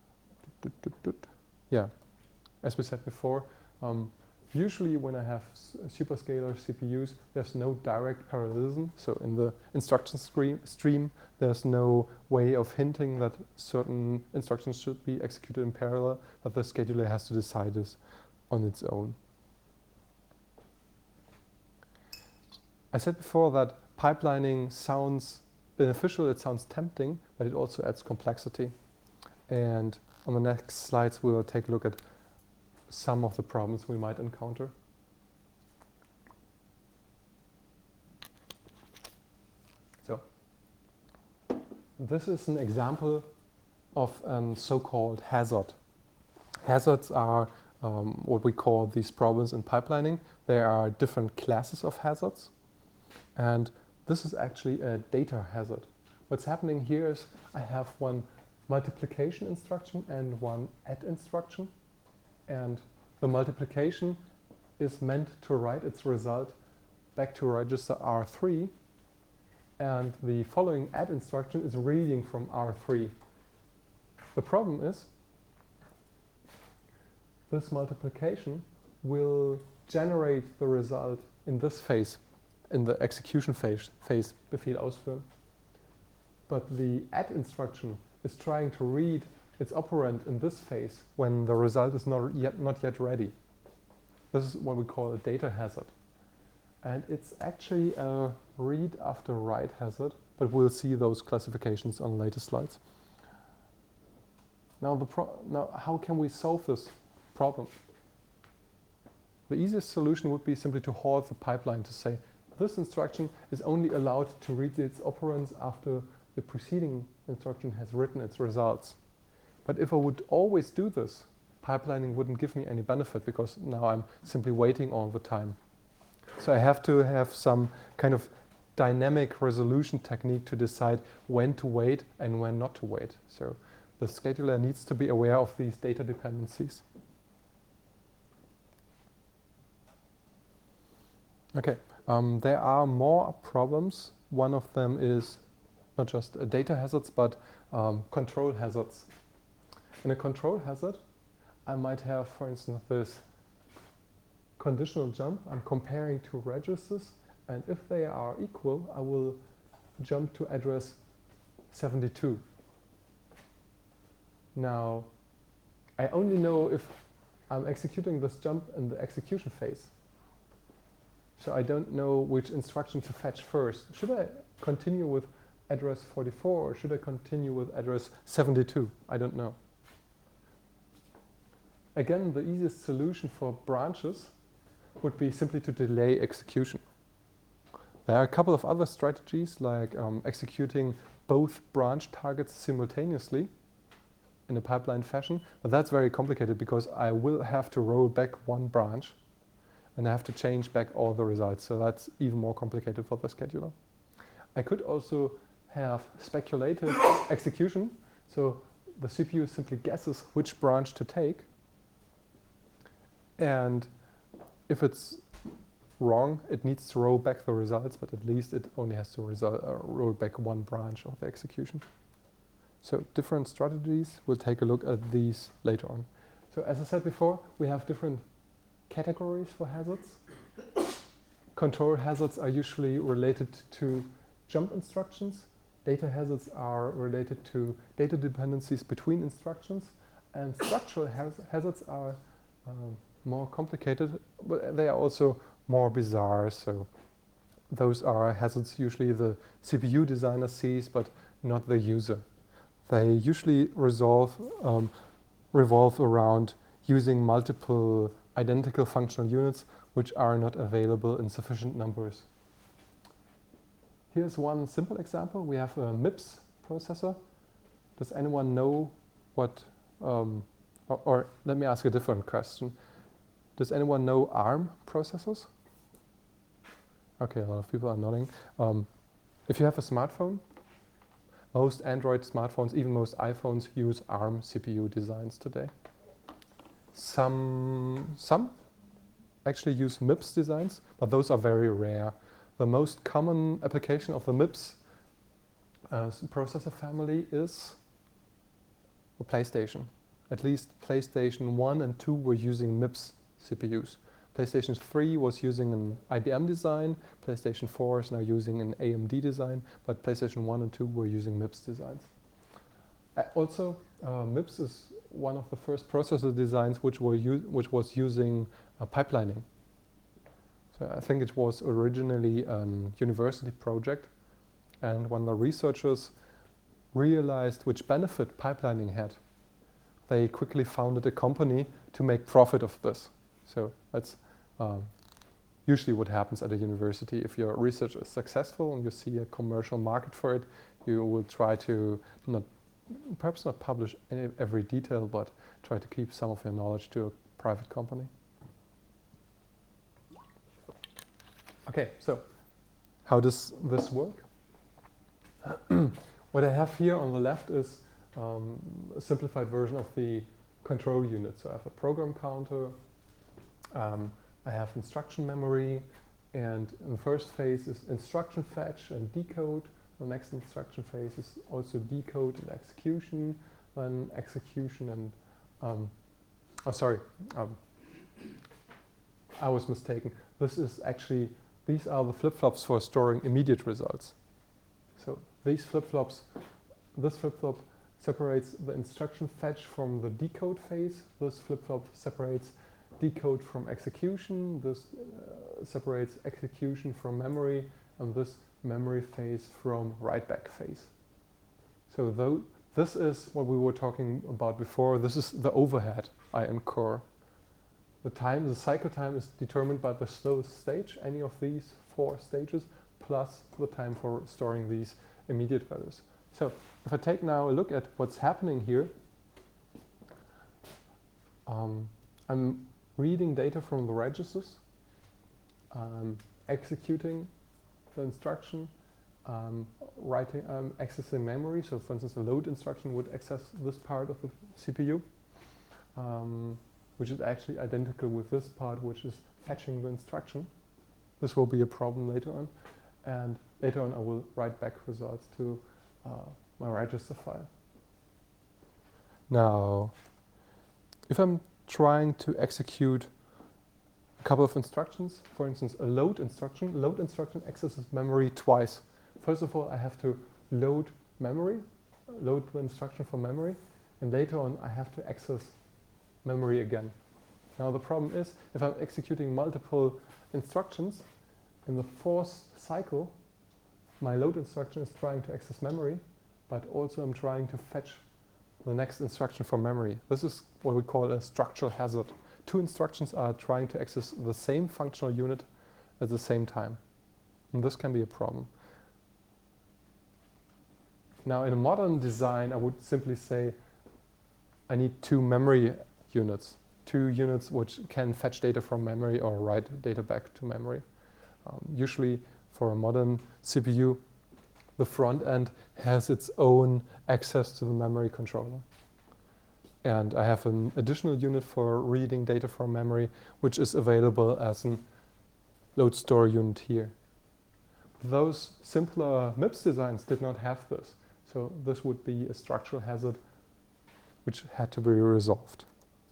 Yeah, as we said before, um, usually when I have superscalar C P Us, there's no direct parallelism. So in the instruction stream, stream, there's no way of hinting that certain instructions should be executed in parallel, but the scheduler has to decide this on its own. I said before that pipelining sounds beneficial, it sounds tempting, but it also adds complexity. And on the next slides, we will take a look at some of the problems we might encounter. So, this is an example of a so-called hazard. Hazards are um, what we call these problems in pipelining. There are different classes of hazards. And this is actually a data hazard. What's happening here is I have one multiplication instruction and one add instruction. And the multiplication is meant to write its result back to register R three. And the following add instruction is reading from R three. The problem is this multiplication will generate the result in this phase, in the execution phase, phase Befehl ausführen. But the add instruction is trying to read its operand in this phase when the result is not yet, not yet ready. This is what we call a data hazard. And it's actually a read after write hazard, but we'll see those classifications on later slides. Now, the pro now how can we solve this problem? The easiest solution would be simply to halt the pipeline, to say this instruction is only allowed to read its operands after the preceding instruction has written its results. But if I would always do this, pipelining wouldn't give me any benefit because now I'm simply waiting all the time. So I have to have some kind of dynamic resolution technique to decide when to wait and when not to wait. So the scheduler needs to be aware of these data dependencies. Okay, um, there are more problems. One of them is not just uh, data hazards, but um, control hazards. In a control hazard, I might have, for instance, this conditional jump. I'm comparing two registers, and if they are equal, I will jump to address seventy-two. Now, I only know if I'm executing this jump in the execution phase. So I don't know which instruction to fetch first. Should I continue with address forty-four or should I continue with address seventy-two? I don't know. Again, the easiest solution for branches would be simply to delay execution. There are a couple of other strategies like um, executing both branch targets simultaneously in a pipeline fashion, but that's very complicated because I will have to roll back one branch and I have to change back all the results. So that's even more complicated for the scheduler. I could also have speculative execution. So the C P U simply guesses which branch to take. And if it's wrong, it needs to roll back the results, but at least it only has to result, uh, roll back one branch of the execution. So different strategies, we'll take a look at these later on. So as I said before, we have different categories for hazards. Control hazards are usually related to jump instructions. Data hazards are related to data dependencies between instructions. And structural haz hazards are um, more complicated, but they are also more bizarre. So those are hazards usually the C P U designer sees, but not the user. They usually resolve, um, revolve around using multiple identical functional units which are not available in sufficient numbers. Here's one simple example. We have a MIPS processor. Does anyone know what, um, or, or let me ask a different question. Does anyone know ARM processors? Okay, a lot of people are nodding. Um, if you have a smartphone, most Android smartphones, even most iPhones, use ARM C P U designs today. some, some actually use MIPS designs, but those are very rare. The most common application of the MIPS uh, processor family is the PlayStation. At least PlayStation one and two were using MIPS C P Us. PlayStation three was using an I B M design, PlayStation four is now using an A M D design, but PlayStation one and two were using MIPS designs. Uh, also, uh, MIPS is one of the first processor designs which, were which was using uh, pipelining. So I think it was originally a university project, and when the researchers realized which benefit pipelining had, they quickly founded a company to make profit of this. So that's um, usually what happens at a university. If your research is successful and you see a commercial market for it, you will try to not, perhaps not publish any, every detail, but try to keep some of your knowledge to a private company. Okay, so how does this work? What I have here on the left is um, a simplified version of the control unit. So I have a program counter, um, I have instruction memory, and in the first phase is instruction fetch and decode. The next instruction phase is also decode and execution, then execution and, um, oh sorry, um, I was mistaken. This is actually, these are the flip-flops for storing immediate results. So these flip-flops, this flip-flop separates the instruction fetch from the decode phase. This flip-flop separates decode from execution. This uh, separates execution from memory, and this memory phase from write-back phase. So though this is what we were talking about before, this is the overhead I incur. The time, the cycle time is determined by the slowest stage, any of these four stages, plus the time for storing these immediate values. So if I take now a look at what's happening here, um, I'm reading data from the registers, um, executing the instruction, um, writing, um, accessing memory. So for instance, a load instruction would access this part of the C P U, um, which is actually identical with this part, which is fetching the instruction. This will be a problem later on. And later on, I will write back results to uh, my register file. Now, if I'm trying to execute a couple of instructions, for instance, a load instruction, load instruction accesses memory twice. First of all, I have to load memory, load the instruction from memory, and later on, I have to access memory again. Now, the problem is, if I'm executing multiple instructions, in the fourth cycle, my load instruction is trying to access memory, but also I'm trying to fetch the next instruction from memory. This is what we call a structural hazard. Two instructions are trying to access the same functional unit at the same time. And this can be a problem. Now, in a modern design, I would simply say I need two memory units, two units which can fetch data from memory or write data back to memory. Um, usually, for a modern C P U, the front end has its own access to the memory controller. And I have an additional unit for reading data from memory, which is available as a load store unit here. Those simpler MIPS designs did not have this. So this would be a structural hazard which had to be resolved.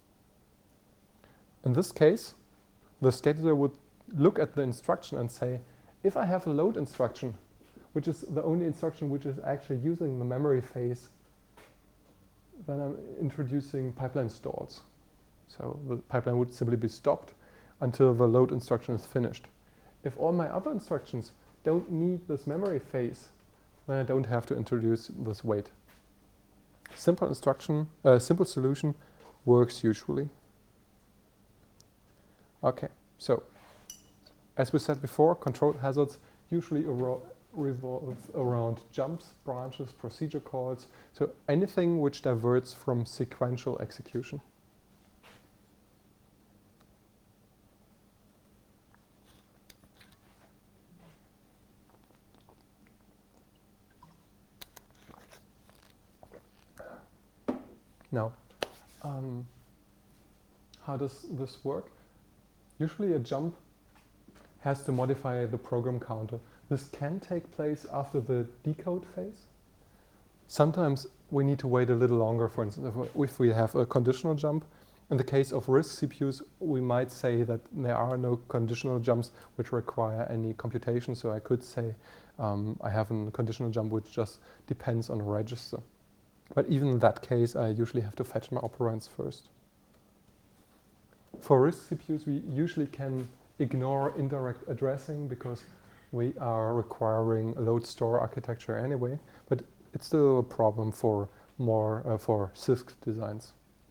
In this case, the scheduler would look at the instruction and say, if I have a load instruction, which is the only instruction which is actually using the memory phase, then I'm introducing pipeline stalls. So the pipeline would simply be stopped until the load instruction is finished. If all my other instructions don't need this memory phase, then I don't have to introduce this wait. Simple instruction, uh, simple solution works usually. Okay, so as we said before, control hazards usually revolve around jumps, branches, procedure calls, so anything which diverts from sequential execution. Now, um, how does this work? Usually a jump has to modify the program counter. This can take place after the decode phase. Sometimes we need to wait a little longer, for instance, if we have a conditional jump. In the case of RISC C P Us, we might say that there are no conditional jumps which require any computation. So I could say um, I have a conditional jump which just depends on a register. But even in that case, I usually have to fetch my operands first. For RISC C P Us, we usually can ignore indirect addressing because we are requiring a load store architecture anyway. But it's still a problem for more uh, for CISC designs.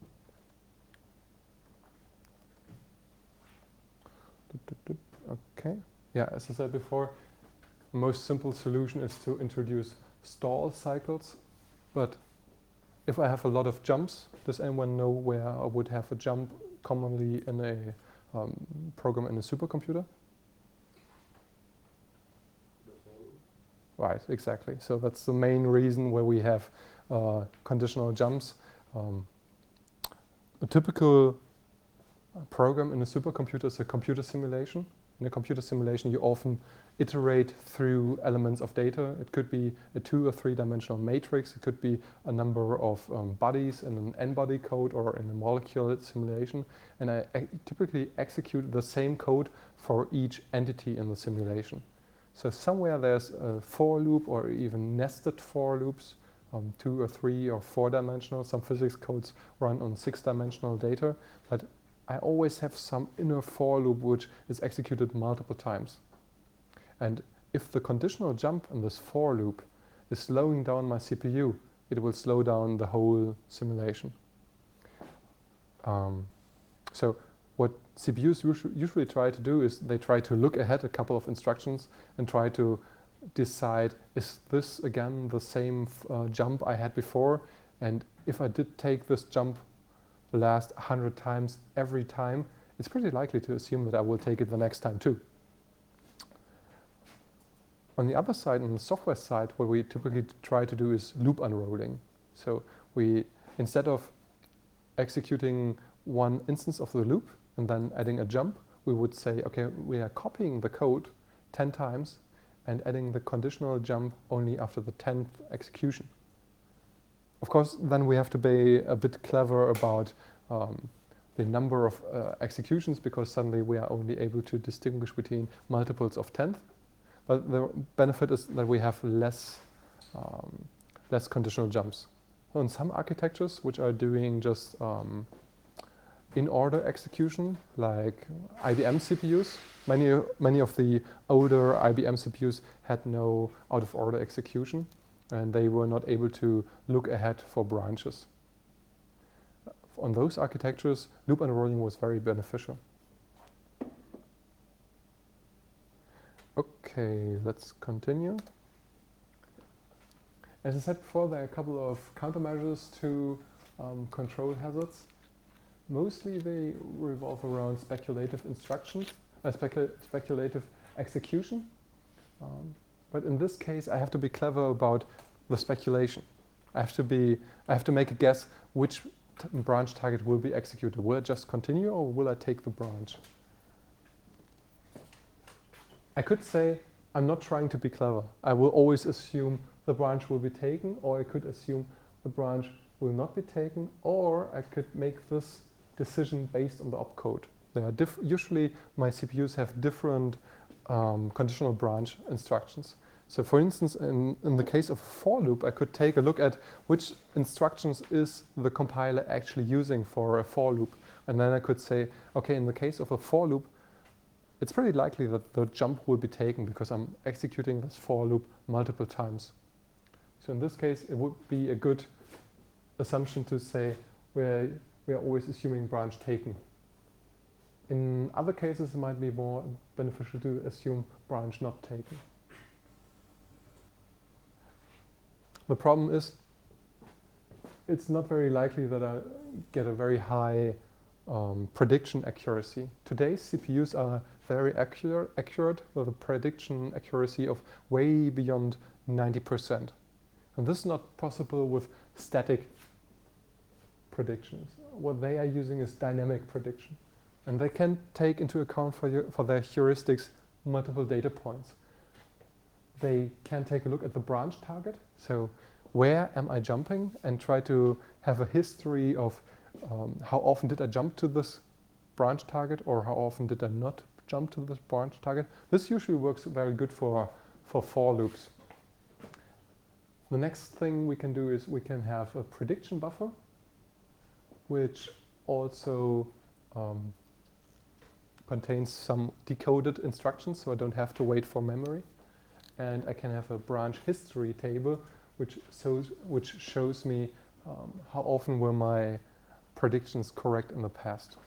Okay. Yeah, as I said before, the most simple solution is to introduce stall cycles. But if I have a lot of jumps, does anyone know where I would have a jump commonly in a um, program in a supercomputer? Right, exactly. So that's the main reason where we have uh, conditional jumps. Um, a typical program in a supercomputer is a computer simulation. In a computer simulation, you often iterate through elements of data. It could be a two or three dimensional matrix. It could be a number of um, bodies in an n-body code or in a molecular simulation. And I, I typically execute the same code for each entity in the simulation. So somewhere there's a for loop or even nested for loops, um, two or three or four dimensional. Some physics codes run on six dimensional data, but I always have some inner for loop which is executed multiple times. And if the conditional jump in this for loop is slowing down my C P U, it will slow down the whole simulation. Um, so what C P Us usually try to do is they try to look ahead a couple of instructions and try to decide, is this again the same uh, jump I had before? And if I did take this jump the last one hundred times every time, it's pretty likely to assume that I will take it the next time too. On the other side, on the software side, what we typically try to do is loop unrolling. So we, instead of executing one instance of the loop and then adding a jump, we would say, okay, we are copying the code ten times and adding the conditional jump only after the tenth execution. Of course, then we have to be a bit clever about um, the number of uh, executions, because suddenly we are only able to distinguish between multiples of tenth. But the benefit is that we have less, um, less conditional jumps. So in some architectures which are doing just um, in-order execution, like I B M C P Us, many, many of the older I B M C P Us had no out-of-order execution, and they were not able to look ahead for branches. On those architectures, loop unrolling was very beneficial. Okay, let's continue. As I said before, there are a couple of countermeasures to um, control hazards. Mostly they revolve around speculative instructions, uh, specul speculative execution. Um, but in this case, I have to be clever about the speculation. I have to be, I have to make a guess which t branch target will be executed. Will I just continue or will I take the branch? I could say I'm not trying to be clever. I will always assume the branch will be taken, or I could assume the branch will not be taken, or I could make this decision based on the opcode. There are diff usually my C P Us have different um, conditional branch instructions. So for instance, in, in the case of a for loop, I could take a look at which instructions is the compiler actually using for a for loop. And then I could say, okay, in the case of a for loop, it's pretty likely that the jump will be taken because I'm executing this for loop multiple times. So in this case, it would be a good assumption to say we're, we're always assuming branch taken. In other cases, it might be more beneficial to assume branch not taken. The problem is, it's not very likely that I get a very high um, prediction accuracy. Today's C P Us are very accurate, accurate with a prediction accuracy of way beyond ninety percent. And this is not possible with static predictions. What they are using is dynamic prediction. And they can take into account for, your, for their heuristics multiple data points. They can take a look at the branch target. So where am I jumping, and try to have a history of um, how often did I jump to this branch target, or how often did I not jump to this branch target. This usually works very good for, for for loops. The next thing we can do is we can have a prediction buffer, which also um, contains some decoded instructions, so I don't have to wait for memory. And I can have a branch history table, which shows, which shows me um, how often were my predictions correct in the past.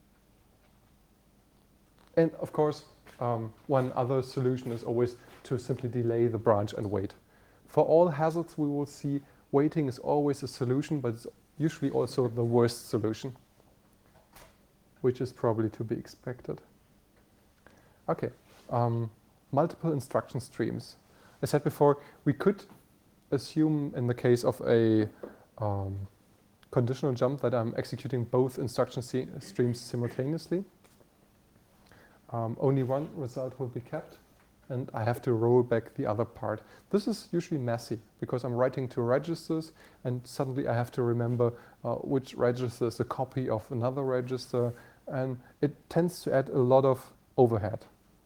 And of course, um, one other solution is always to simply delay the branch and wait. For all hazards we will see, waiting is always a solution, but it's usually also the worst solution, which is probably to be expected. Okay, um, multiple instruction streams. I said before, we could assume in the case of a um, conditional jump that I'm executing both instruction streams simultaneously. Um, only one result will be kept, and I have to roll back the other part. This is usually messy because I'm writing to registers, and suddenly I have to remember uh, which register is a copy of another register, and it tends to add a lot of overhead.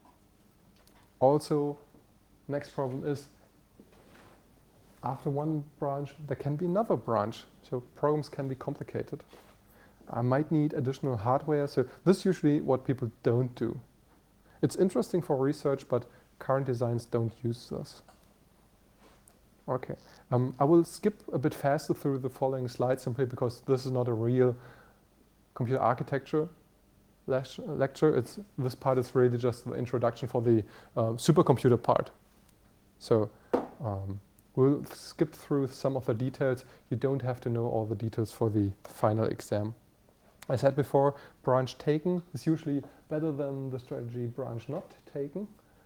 Also, next problem is after one branch there can be another branch, so programs can be complicated. I might need additional hardware, so this is usually what people don't do. It's interesting for research, but current designs don't use this. Okay, um, I will skip a bit faster through the following slides simply because this is not a real computer architecture lecture. It's, this part is really just the introduction for the um, supercomputer part. So um, we'll skip through some of the details. You don't have to know all the details for the final exam. I said before, branch taken is usually better than the strategy branch not taken,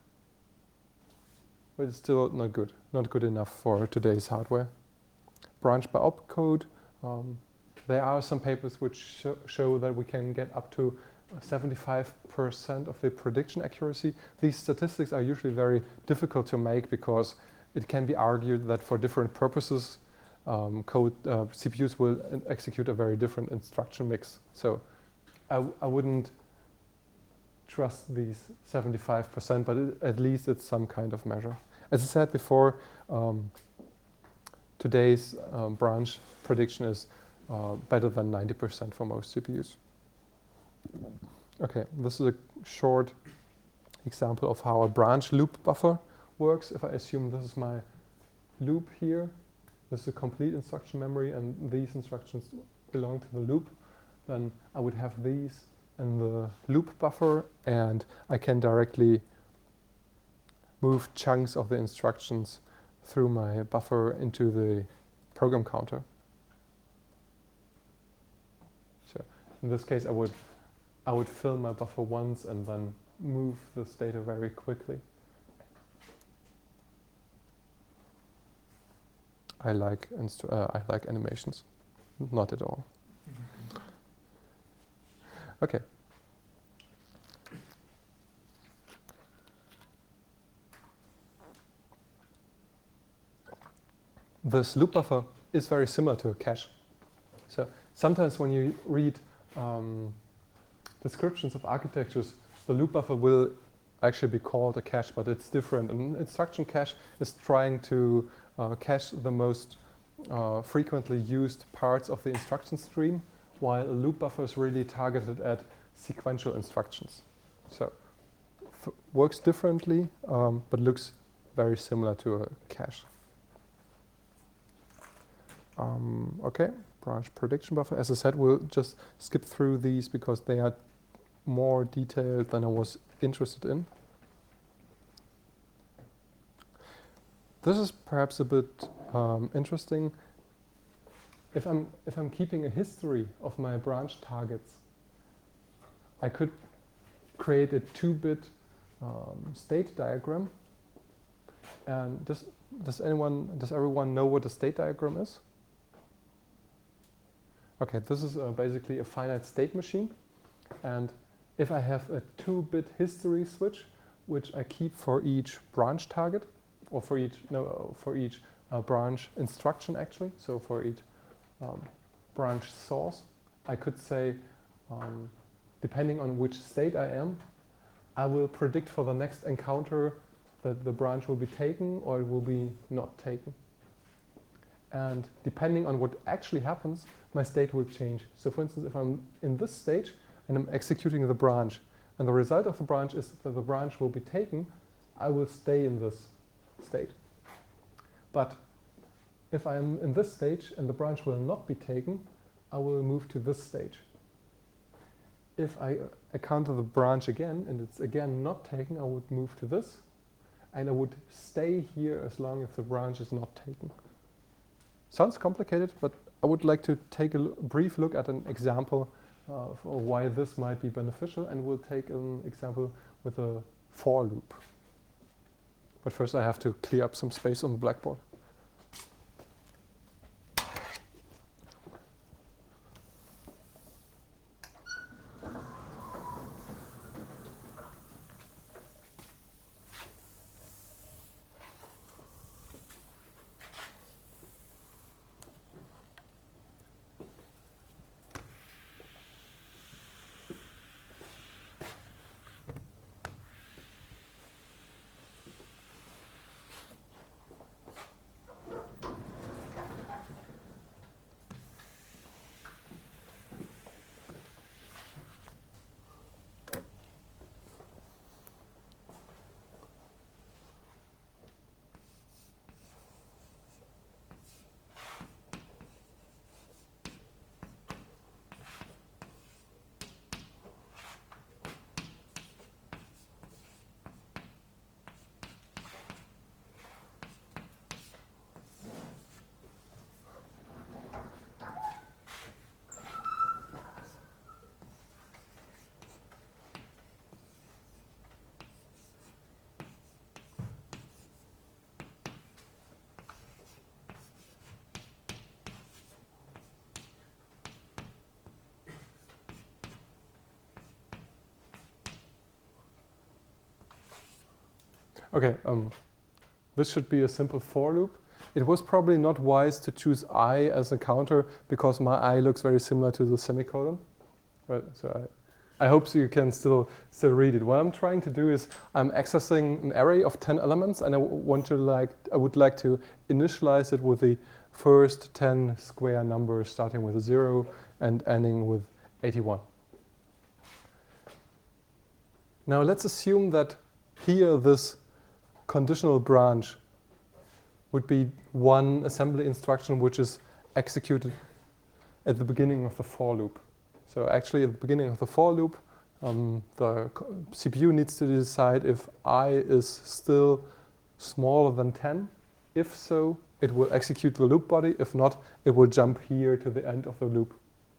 but it's still not good, not good enough for today's hardware. Branch by opcode, um, there are some papers which sh show that we can get up to seventy-five percent of the prediction accuracy. These statistics are usually very difficult to make because it can be argued that for different purposes, Um, code uh, C P Us will execute a very different instruction mix. So I, I wouldn't trust these seventy-five percent, but it, at least it's some kind of measure. As I said before, um, today's um, branch prediction is uh, better than ninety percent for most C P Us. Okay, this is a short example of how a branch loop buffer works. If I assume this is my loop here, this is a complete instruction memory, and these instructions belong to the loop, then I would have these in the loop buffer, and I can directly move chunks of the instructions through my buffer into the program counter. So in this case, I would I would fill my buffer once and then move this data very quickly. I like instru uh, I like animations, not at all. Okay. This loop buffer is very similar to a cache. So sometimes when you read um, descriptions of architectures, the loop buffer will actually be called a cache, but it's different. An instruction cache is trying to uh, cache the most uh, frequently used parts of the instruction stream, while a loop buffer is really targeted at sequential instructions. So f works differently, um, but looks very similar to a cache. Um, okay, branch prediction buffer. As I said, we'll just skip through these because they are more detailed than I was interested in. This is perhaps a bit um, interesting. If I'm, if I'm keeping a history of my branch targets, I could create a two-bit um, state diagram. And does, does anyone, does everyone know what a state diagram is? Okay, this is uh, basically a finite state machine. And if I have a two-bit history switch, which I keep for each branch target, or for each, no, for each uh, branch instruction actually, so for each um, branch source, I could say, um, depending on which state I am, I will predict for the next encounter that the branch will be taken or it will be not taken. And depending on what actually happens, my state will change. So for instance, if I'm in this stage and I'm executing the branch, and the result of the branch is that the branch will be taken, I will stay in this state. But if I'm in this stage and the branch will not be taken, I will move to this stage. If I encounter the branch again and it's again not taken, I would move to this, and I would stay here as long as the branch is not taken. Sounds complicated, but I would like to take a l- brief look at an example uh, for why this might be beneficial, and we'll take an example with a for loop. But first I have to clear up some space on the blackboard. Okay, um, this should be a simple for loop. It was probably not wise to choose I as a counter because my I looks very similar to the semicolon. Right, so I, I hope so you can still still read it. What I'm trying to do is I'm accessing an array of ten elements, and I w- want to like I would like to initialize it with the first ten square numbers starting with a zero and ending with eighty-one. Now let's assume that here this conditional branch would be one assembly instruction which is executed at the beginning of the for loop. So actually at the beginning of the for loop, um, the C P U needs to decide if I is still smaller than ten. If so, it will execute the loop body. If not, it will jump here to the end of the loop.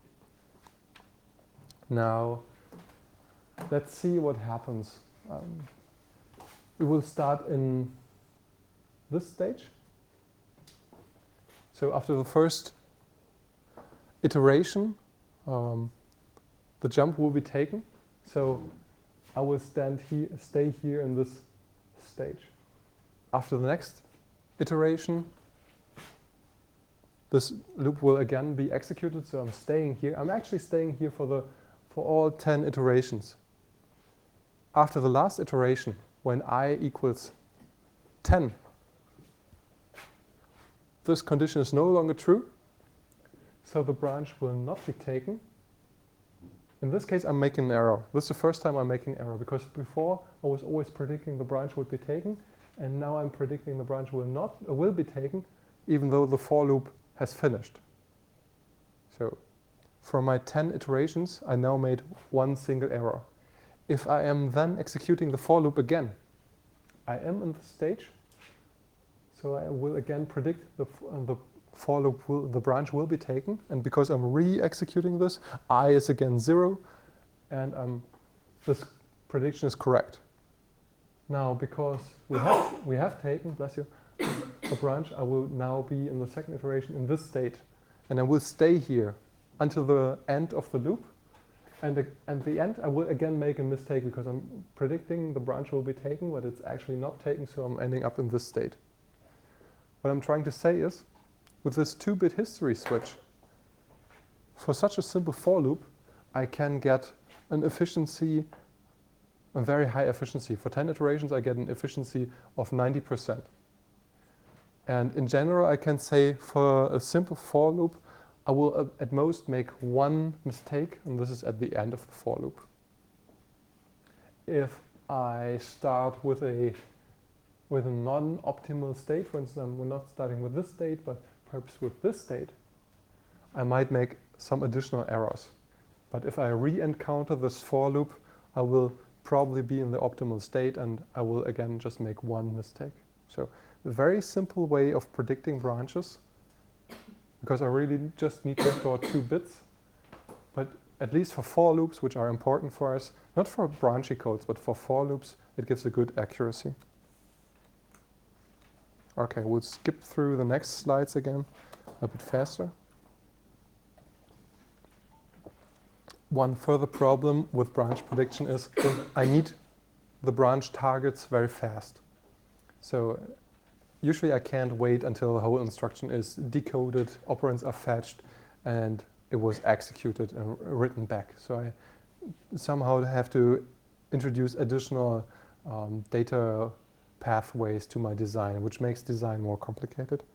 Now, let's see what happens. Um, we will start in this stage. So after the first iteration, um, the jump will be taken. So I will stand here, stay here in this stage. After the next iteration, this loop will again be executed. So I'm staying here. I'm actually staying here for the for all ten iterations. After the last iteration, when I equals ten, this condition is no longer true, so the branch will not be taken. In this case, I'm making an error. This is the first time I'm making an error, because before I was always predicting the branch would be taken, and now I'm predicting the branch will not uh, will be taken, even though the for loop has finished. So from my ten iterations, I now made one single error. If I am then executing the for loop again, I am in the stage, so I will again predict the, uh, the for loop, will, the branch will be taken, and because I'm re-executing this, I is again zero, and um, this prediction is correct. Now, because we have, we have taken, bless you, a branch, I will now be in the second iteration in this state, and I will stay here until the end of the loop. And the, at the end, I will again make a mistake because I'm predicting the branch will be taken, but it's actually not taken, so I'm ending up in this state. What I'm trying to say is, with this two-bit history switch, for such a simple for loop, I can get an efficiency, a very high efficiency. For ten iterations, I get an efficiency of ninety percent. And in general, I can say for a simple for loop, I will uh, at most make one mistake, and this is at the end of the for loop. If I start with a with a non-optimal state, for instance, we're not starting with this state, but perhaps with this state, I might make some additional errors. But if I re-encounter this for loop, I will probably be in the optimal state, and I will again just make one mistake. So a very simple way of predicting branches, because I really just need to store two bits. But at least for for loops, which are important for us, not for branchy codes, but for for loops, it gives a good accuracy. Okay, we'll skip through the next slides again a bit faster. One further problem with branch prediction is I need the branch targets very fast. So usually I can't wait until the whole instruction is decoded, operands are fetched, and it was executed and written back. So I somehow have to introduce additional um, data pathways to my design, which makes design more complicated.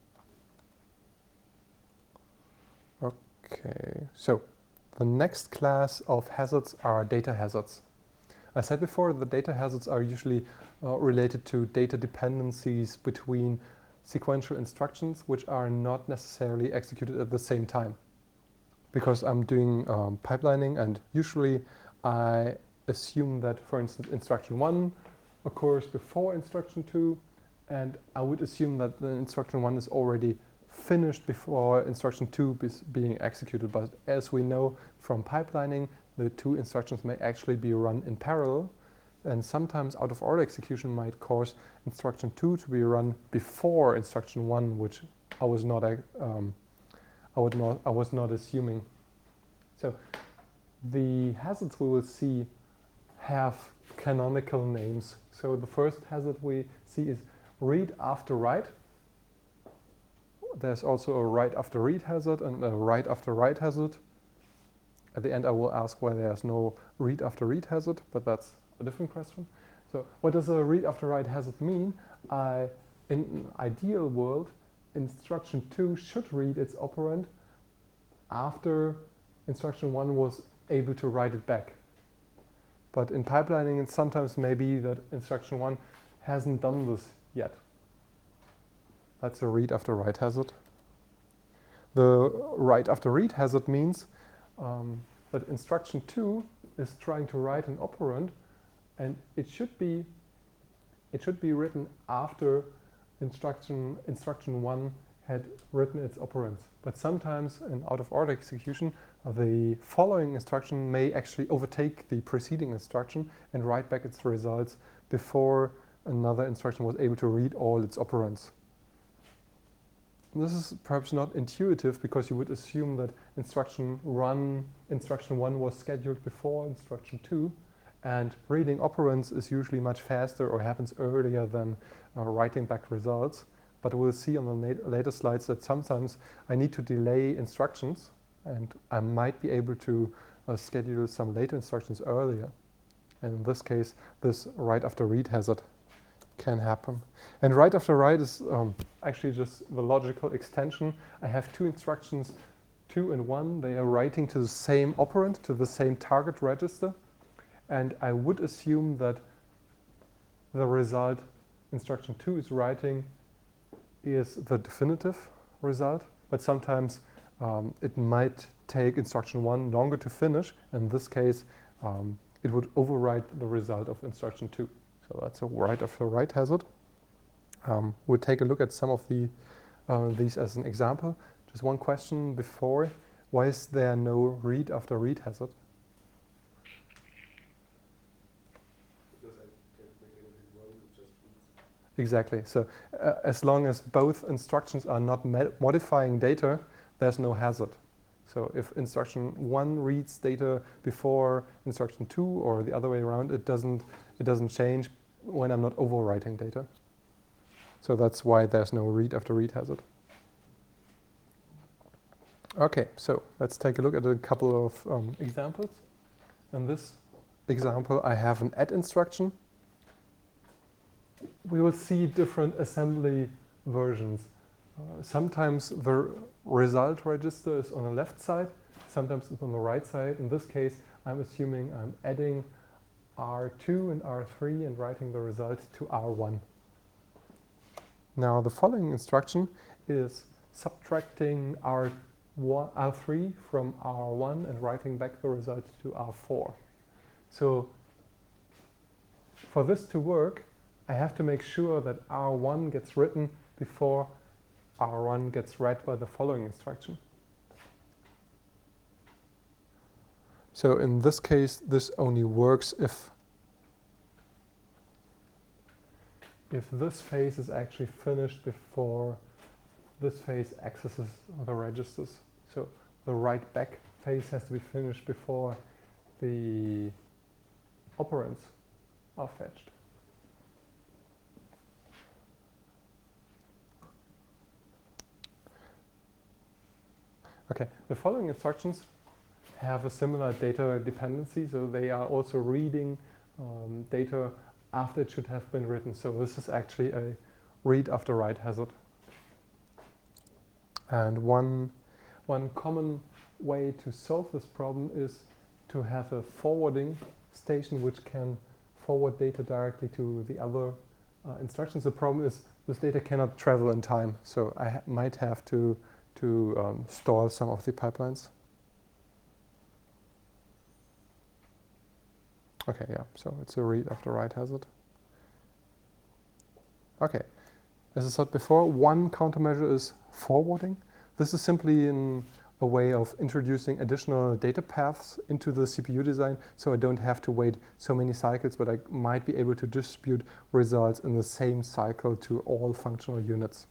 Okay, so the next class of hazards are data hazards. I said before, the data hazards are usually uh, related to data dependencies between sequential instructions, which are not necessarily executed at the same time. Because I'm doing um, pipelining, and usually I assume that, for instance, instruction one occurs before instruction two, and I would assume that the instruction one is already finished before instruction two is being executed. But as we know from pipelining, the two instructions may actually be run in parallel, and sometimes out of order execution might cause instruction two to be run before instruction one, which I was not um, I would not I was not assuming. So the hazards we will see have canonical names. So the first hazard we see is read after write. There's also a write after read hazard and a write after write hazard. At the end I will ask why there's no read after read hazard, but that's a different question. So what does a read after write hazard mean? I, in an ideal world, instruction two should read its operand after instruction one was able to write it back. But in pipelining, it sometimes may be that instruction one hasn't done this yet. That's a read after write hazard. The write after read hazard means um, that instruction two is trying to write an operand, and it should be it should be written after instruction instruction one had written its operands. But sometimes in out of order execution, the following instruction may actually overtake the preceding instruction and write back its results before another instruction was able to read all its operands. This is perhaps not intuitive, because you would assume that instruction one, instruction one was scheduled before instruction two, and reading operands is usually much faster or happens earlier than uh, writing back results. But we'll see on the later slides that sometimes I need to delay instructions, and I might be able to uh, schedule some later instructions earlier. And in this case, this write after read hazard can happen. And write after write is um, actually just the logical extension. I have two instructions, two and one. They are writing to the same operand, to the same target register. And I would assume that the result instruction two is writing is the definitive result. But sometimes um, it might take instruction one longer to finish. In this case, um, it would overwrite the result of instruction two. So that's a write after write hazard. Um, we'll take a look at some of the uh, these as an example. Just one question before: why is there no read after read hazard? Because I can't make anything wrong, it just reads. Exactly. So uh, as long as both instructions are not modifying data, there's no hazard. So if instruction one reads data before instruction two or the other way around, it doesn't, it doesn't change when I'm not overwriting data. So that's why there's no read after read hazard. Okay, so let's take a look at a couple of um, examples. In this example, I have an add instruction. We will see different assembly versions. Uh, sometimes the result register is on the left side, sometimes it's on the right side. In this case, I'm assuming I'm adding R two and R three and writing the result to R one. Now the following instruction is subtracting R three from R one and writing back the result to R four. So for this to work, I have to make sure that R one gets written before R one gets read by the following instruction. So in this case, this only works if if this phase is actually finished before this phase accesses the registers. So the write back phase has to be finished before the operands are fetched. Okay, the following instructions have a similar data dependency, so they are also reading um, data after it should have been written. So this is actually a read after write hazard. And one, one common way to solve this problem is to have a forwarding station which can forward data directly to the other uh, instructions. The problem is this data cannot travel in time, so I ha might have to, to um, stall some of the pipelines. Okay, yeah, so it's a read after write hazard. Okay, as I said before, one countermeasure is forwarding. This is simply in a way of introducing additional data paths into the C P U design, so I don't have to wait so many cycles, but I might be able to distribute results in the same cycle to all functional units.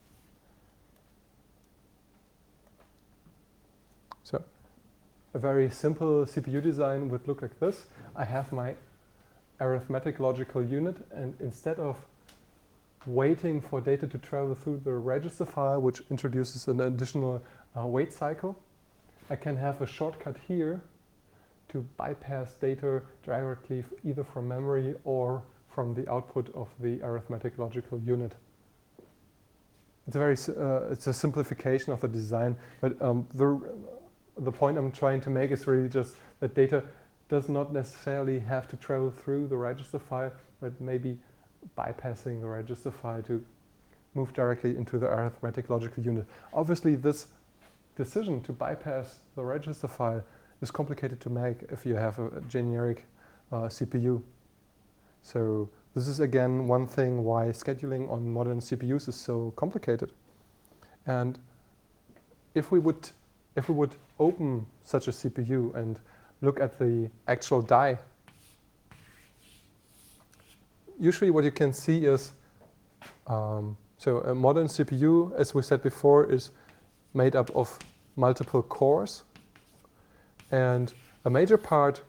So a very simple C P U design would look like this. I have my arithmetic logical unit, and instead of waiting for data to travel through the register file, which introduces an additional uh, wait cycle, I can have a shortcut here to bypass data directly either from memory or from the output of the arithmetic logical unit. It's a very uh, it's a simplification of the design, but um, the the point I'm trying to make is really just that data does not necessarily have to travel through the register file, but maybe bypassing the register file to move directly into the arithmetic logical unit. Obviously, this decision to bypass the register file is complicated to make if you have a, a generic uh, C P U. So this is again one thing why scheduling on modern C P Us is so complicated. And if we would, if we would open such a C P U and look at the actual die, usually what you can see is, um, so a modern C P U, as we said before, is made up of multiple cores, and a major part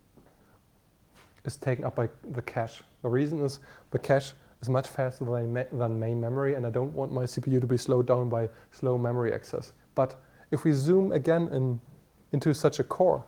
is taken up by the cache. The reason is the cache is much faster than, than main memory, and I don't want my C P U to be slowed down by slow memory access. But if we zoom again in, into such a core,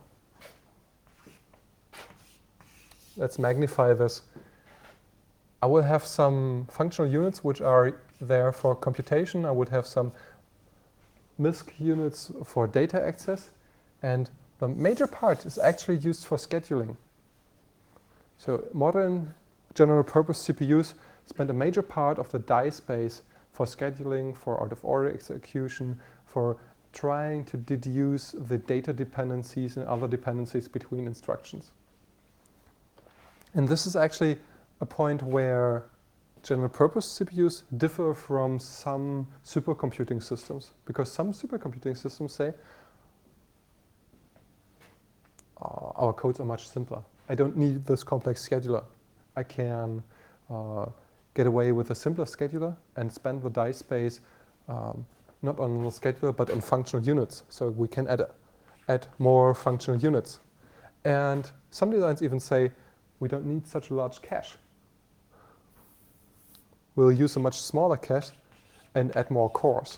let's magnify this. I will have some functional units which are there for computation. I would have some M I S C units for data access, and the major part is actually used for scheduling. So modern general purpose C P Us spend a major part of the die space for scheduling, for out of order execution, for trying to deduce the data dependencies and other dependencies between instructions. And this is actually a point where general purpose C P Us differ from some supercomputing systems, because some supercomputing systems say, uh, our codes are much simpler. I don't need this complex scheduler. I can uh, get away with a simpler scheduler and spend the die space um, not on the scheduler but on functional units. So we can add a, add more functional units. And some designs even say, we don't need such a large cache. We'll use a much smaller cache and add more cores.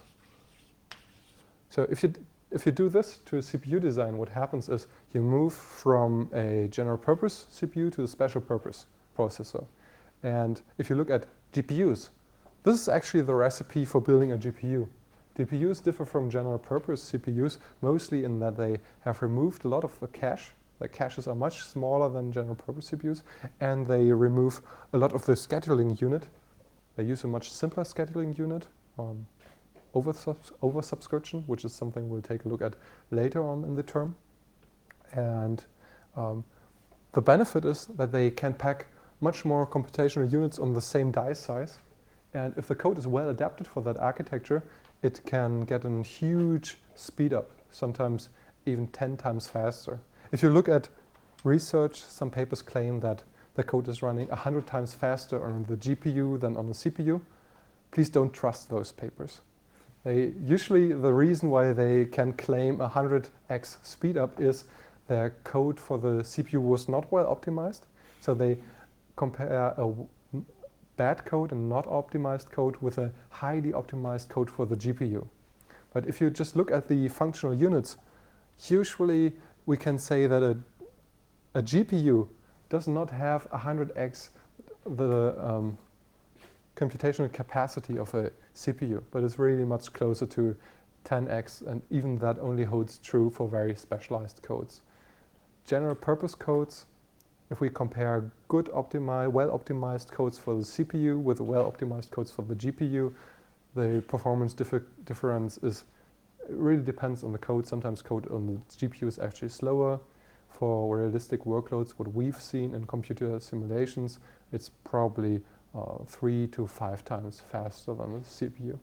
So if you, if you do this to a C P U design, what happens is you move from a general purpose C P U to a special purpose processor. And if you look at G P Us, this is actually the recipe for building a G P U. G P Us differ from general purpose C P Us mostly in that they have removed a lot of the cache. The caches are much smaller than general purpose C P Us, and they remove a lot of the scheduling unit. They use a much simpler scheduling unit, um, over, over subscription, which is something we'll take a look at later on in the term. And um, the benefit is that they can pack much more computational units on the same die size. And if the code is well adapted for that architecture, it can get a huge speed up, sometimes even ten times faster. If you look at research, some papers claim that the code is running one hundred times faster on the G P U than on the C P U. Please don't trust those papers. They, usually the reason why they can claim one hundred x speed up is their code for the C P U was not well optimized. So they compare a bad code and not optimized code with a highly optimized code for the G P U. But if you just look at the functional units, usually we can say that a, a G P U does not have one hundred x the um, computational capacity of a C P U, but it's really much closer to ten x, and even that only holds true for very specialized codes. General purpose codes, if we compare good optimized, well-optimized codes for the C P U with well-optimized codes for the G P U, the performance differ difference is, it really depends on the code. Sometimes code on the G P U is actually slower. For realistic workloads, what we've seen in computer simulations, it's probably uh, three to five times faster than the C P U.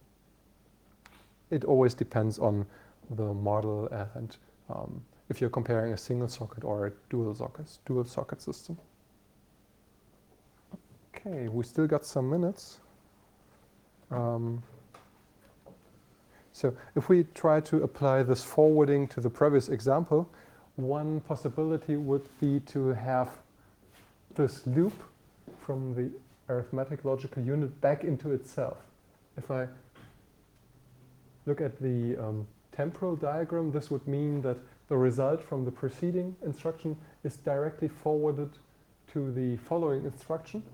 It always depends on the model and um, if you're comparing a single socket or a dual socket, dual socket system. Okay, we still got some minutes. Um, so if we try to apply this forwarding to the previous example, one possibility would be to have this loop from the arithmetic logical unit back into itself. If I look at the um, temporal diagram, this would mean that the result from the preceding instruction is directly forwarded to the following instruction.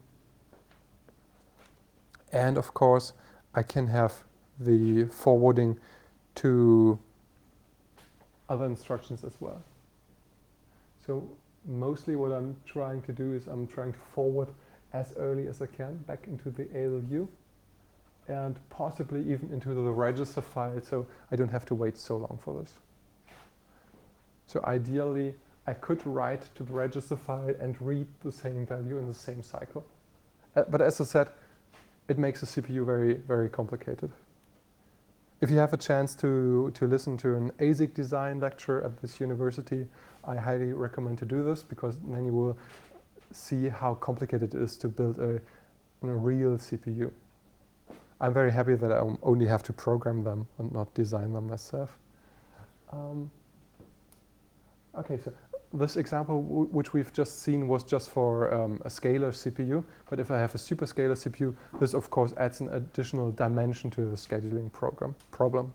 And of course, I can have the forwarding to other instructions as well. So mostly what I'm trying to do is I'm trying to forward as early as I can back into the A L U and possibly even into the register file, so I don't have to wait so long for this. So ideally, I could write to the register file and read the same value in the same cycle. Uh, but as I said, it makes the C P U very, very complicated. If you have a chance to, to listen to an A S I C design lecture at this university, I highly recommend to do this, because then you will see how complicated it is to build a, a real C P U. I'm very happy that I only have to program them and not design them myself. Um, okay, so this example w which we've just seen was just for um, a scalar C P U, but if I have a superscalar C P U, this of course adds an additional dimension to the scheduling program problem.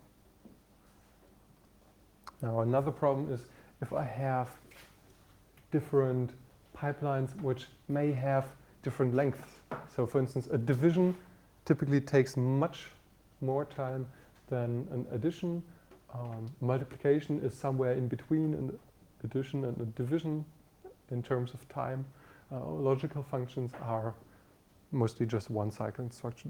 Now another problem is if I have different pipelines which may have different lengths. So for instance, a division typically takes much more time than an addition. Um, multiplication is somewhere in between an addition and a division in terms of time. Uh, logical functions are mostly just one cycle instructions.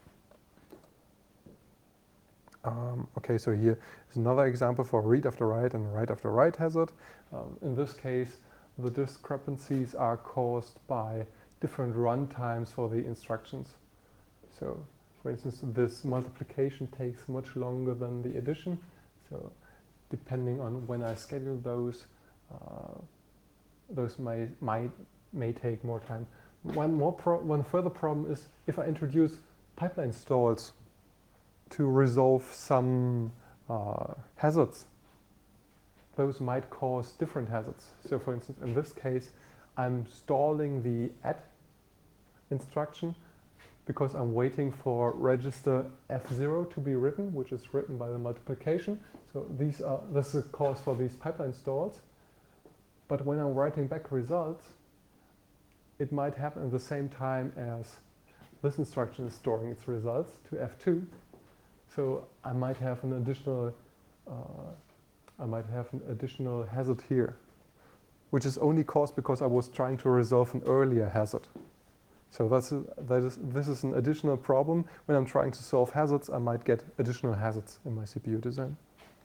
Um, okay, so here is another example for read after write and write after write hazard. Um, in this case, the discrepancies are caused by different run times for the instructions. So, for instance, this multiplication takes much longer than the addition. So, depending on when I schedule those, uh, those may, might, may take more time. One, more pro one further problem is if I introduce pipeline stalls to resolve some uh, hazards. those might cause different hazards. So for instance, in this case, I'm stalling the add instruction because I'm waiting for register F zero to be written, which is written by the multiplication. So these are, this is a cause for these pipeline stalls. But when I'm writing back results, it might happen at the same time as this instruction is storing its results to F two. So I might have an additional, uh, I might have an additional hazard here, which is only caused because I was trying to resolve an earlier hazard. So that's a, that is, this is an additional problem. When I'm trying to solve hazards, I might get additional hazards in my C P U design.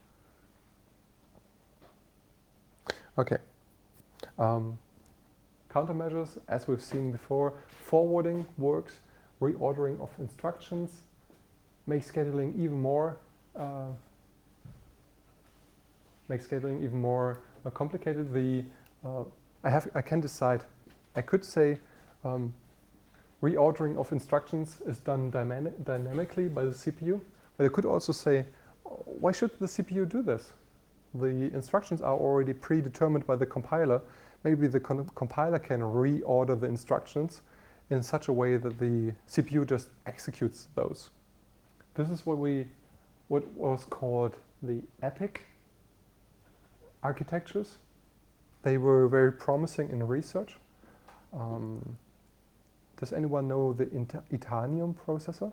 Okay. Um, countermeasures, as we've seen before, forwarding works, reordering of instructions, make scheduling even more, uh, make scheduling even more uh, complicated. The uh, I have I can decide. I could say. Um, Reordering of instructions is done dynamic, dynamically by the C P U, but I could also say, why should the C P U do this? The instructions are already predetermined by the compiler. Maybe the compiler can reorder the instructions in such a way that the C P U just executes those. This is what we, what was called the EPIC architectures. They were very promising in research. Um, Does anyone know the Itanium processor?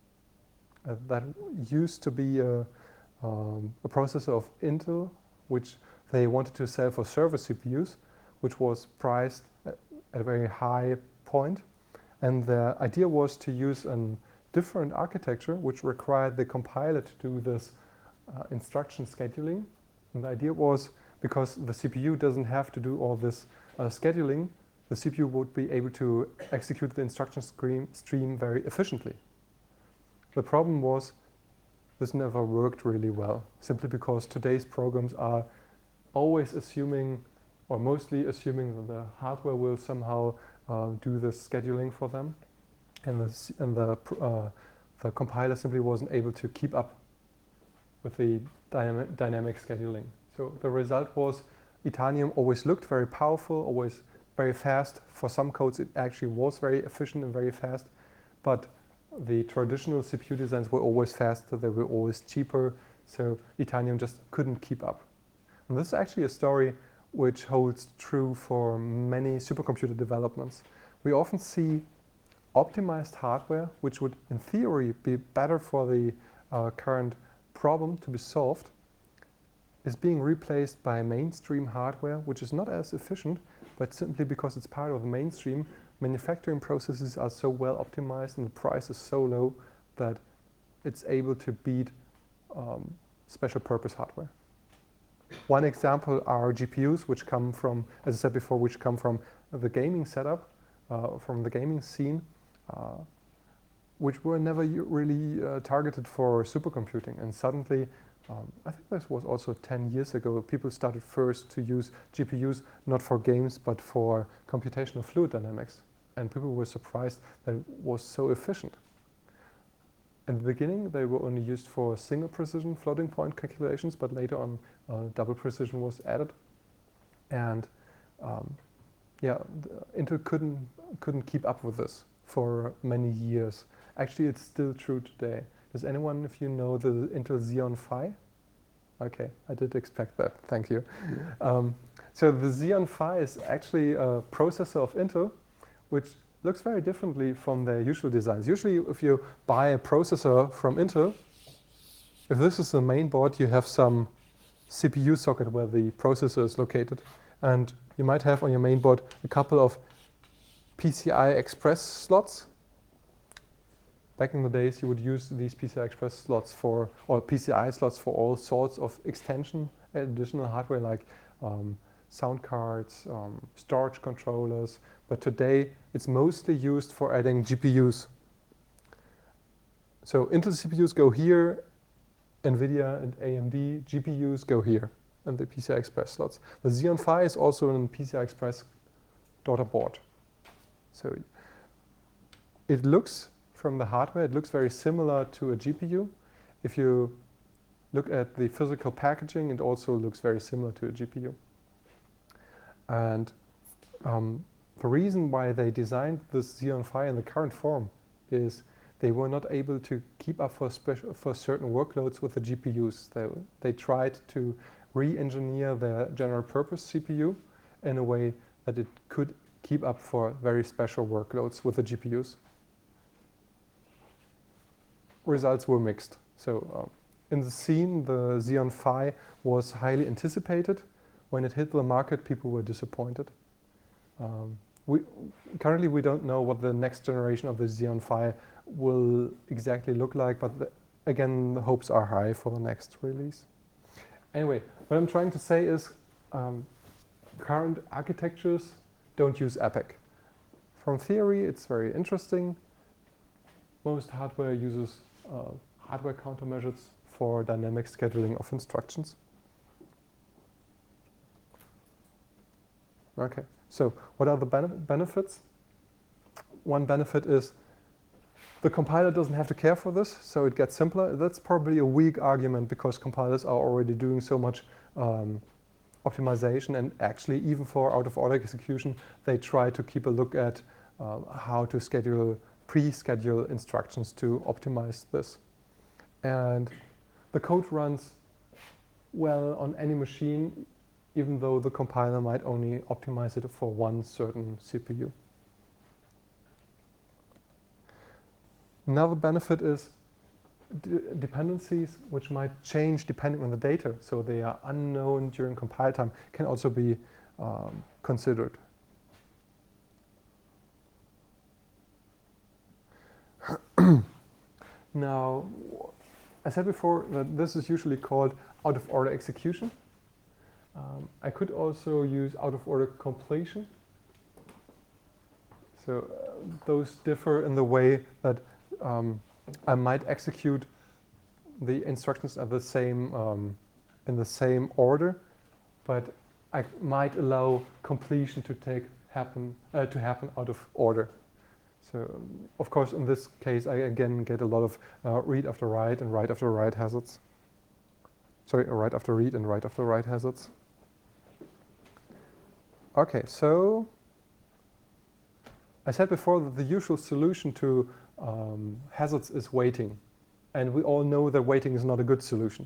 Uh, that used to be a, um, a processor of Intel, which they wanted to sell for server C P Us, which was priced at a very high point. And the idea was to use a different architecture, which required the compiler to do this uh, instruction scheduling. And the idea was, because the C P U doesn't have to do all this uh, scheduling, the C P U would be able to execute the instruction stream, stream very efficiently. The problem was this never worked really well, simply because today's programs are always assuming, or mostly assuming, that the hardware will somehow uh, do the scheduling for them, and the, and the, uh, the compiler simply wasn't able to keep up with the dynamic, dynamic scheduling. So the result was Itanium always looked very powerful, always very fast. For some codes, it actually was very efficient and very fast, but the traditional C P U designs were always faster, they were always cheaper, so Itanium just couldn't keep up. And this is actually a story which holds true for many supercomputer developments. We often see optimized hardware, which would in theory be better for the uh, current problem to be solved, is being replaced by mainstream hardware, which is not as efficient, but simply because it's part of the mainstream, manufacturing processes are so well optimized and the price is so low that it's able to beat um, special purpose hardware. One example are G P Us, which come from, as I said before, which come from the gaming setup, uh, from the gaming scene, uh, which were never really uh, targeted for supercomputing. And suddenly, Um, I think this was also ten years ago, people started first to use G P Us not for games but for computational fluid dynamics. And people were surprised that it was so efficient. In the beginning, they were only used for single precision floating point calculations, but later on, uh, double precision was added. And um, yeah, Intel couldn't, couldn't keep up with this for many years. Actually, it's still true today. Does anyone, if you know the Intel Xeon Phi? Okay, I did expect that, thank you. Um, so the Xeon Phi is actually a processor of Intel, which looks very differently from their usual designs. Usually, if you buy a processor from Intel, if this is the main board, you have some C P U socket where the processor is located. And you might have on your main board a couple of P C I Express slots. Back in the days, you would use these P C I Express slots for, or P C I slots for all sorts of extension, additional hardware like um, sound cards, um, storage controllers. But today, it's mostly used for adding G P Us. So Intel C P Us go here, NVIDIA and A M D G P Us go here, and the P C I Express slots. The Xeon Phi is also a P C I Express daughter board. So it looks, from the hardware, it looks very similar to a G P U. If you look at the physical packaging, it also looks very similar to a G P U. And um, the reason why they designed this Xeon Phi in the current form is they were not able to keep up for special for certain workloads with the G P Us. They, they tried to re-engineer their general purpose C P U in a way that it could keep up for very special workloads with the G P Us. Results were mixed. So um, in the scene, the Xeon Phi was highly anticipated. When it hit the market, people were disappointed. Um, we, currently, we don't know what the next generation of the Xeon Phi will exactly look like, but the, again, the hopes are high for the next release. Anyway, what I'm trying to say is um, current architectures don't use EPYC. From theory, it's very interesting. Most hardware uses uh, hardware countermeasures for dynamic scheduling of instructions. Okay, so what are the benef- benefits? One benefit is the compiler doesn't have to care for this, so it gets simpler. That's probably a weak argument because compilers are already doing so much um, optimization, and actually even for out-of-order execution, they try to keep a look at uh, how to schedule, pre-schedule instructions to optimize this. And the code runs well on any machine, even though the compiler might only optimize it for one certain C P U. Another benefit is dependencies which might change depending on the data, so they are unknown during compile time, can also be um, considered. Now, I said before that this is usually called out-of-order execution. Um, I could also use out-of-order completion. So uh, those differ in the way that um, I might execute the instructions at the same um, in the same order, but I might allow completion to take happen uh, to happen out of order. So um, of course, in this case, I again get a lot of uh, read after write and write after write hazards. Sorry, write after read and write after write hazards. Okay, so I said before that the usual solution to um, hazards is waiting. And we all know that waiting is not a good solution.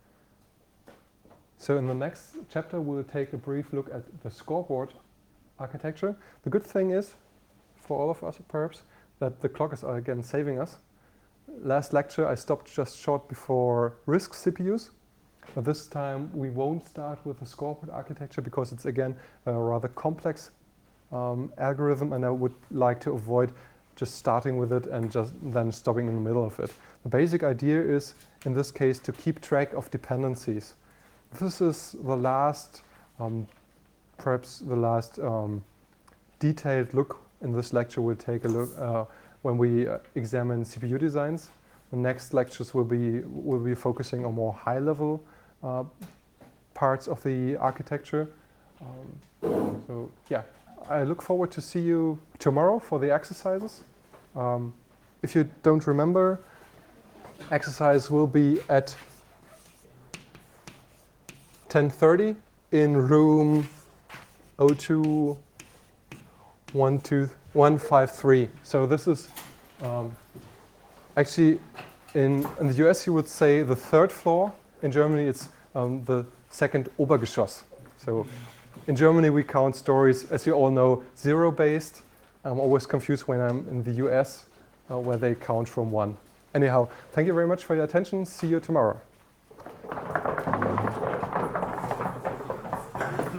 So in the next chapter, we'll take a brief look at the scoreboard architecture. The good thing is, for all of us perhaps, that the clock is again saving us. Last lecture, I stopped just short before RISC C P Us. But this time, we won't start with the scoreboard architecture because it's again a rather complex um, algorithm, and I would like to avoid just starting with it and just then stopping in the middle of it. The basic idea is, in this case, to keep track of dependencies. This is the last, um, perhaps the last um, detailed look in this lecture. We'll take a look uh, when we uh, examine C P U designs. The next lectures will be will be focusing on more high-level uh, parts of the architecture. Um, so yeah, I look forward to see you tomorrow for the exercises. Um, if you don't remember, exercise will be at ten thirty in room zero two one two one five three. So this is um, actually in, in the U S you would say the third floor. In Germany it's um, the second Obergeschoss. So in Germany we count stories, as you all know, zero based. I'm always confused when I'm in the U S uh, where they count from one. Anyhow, thank you very much for your attention. See you tomorrow.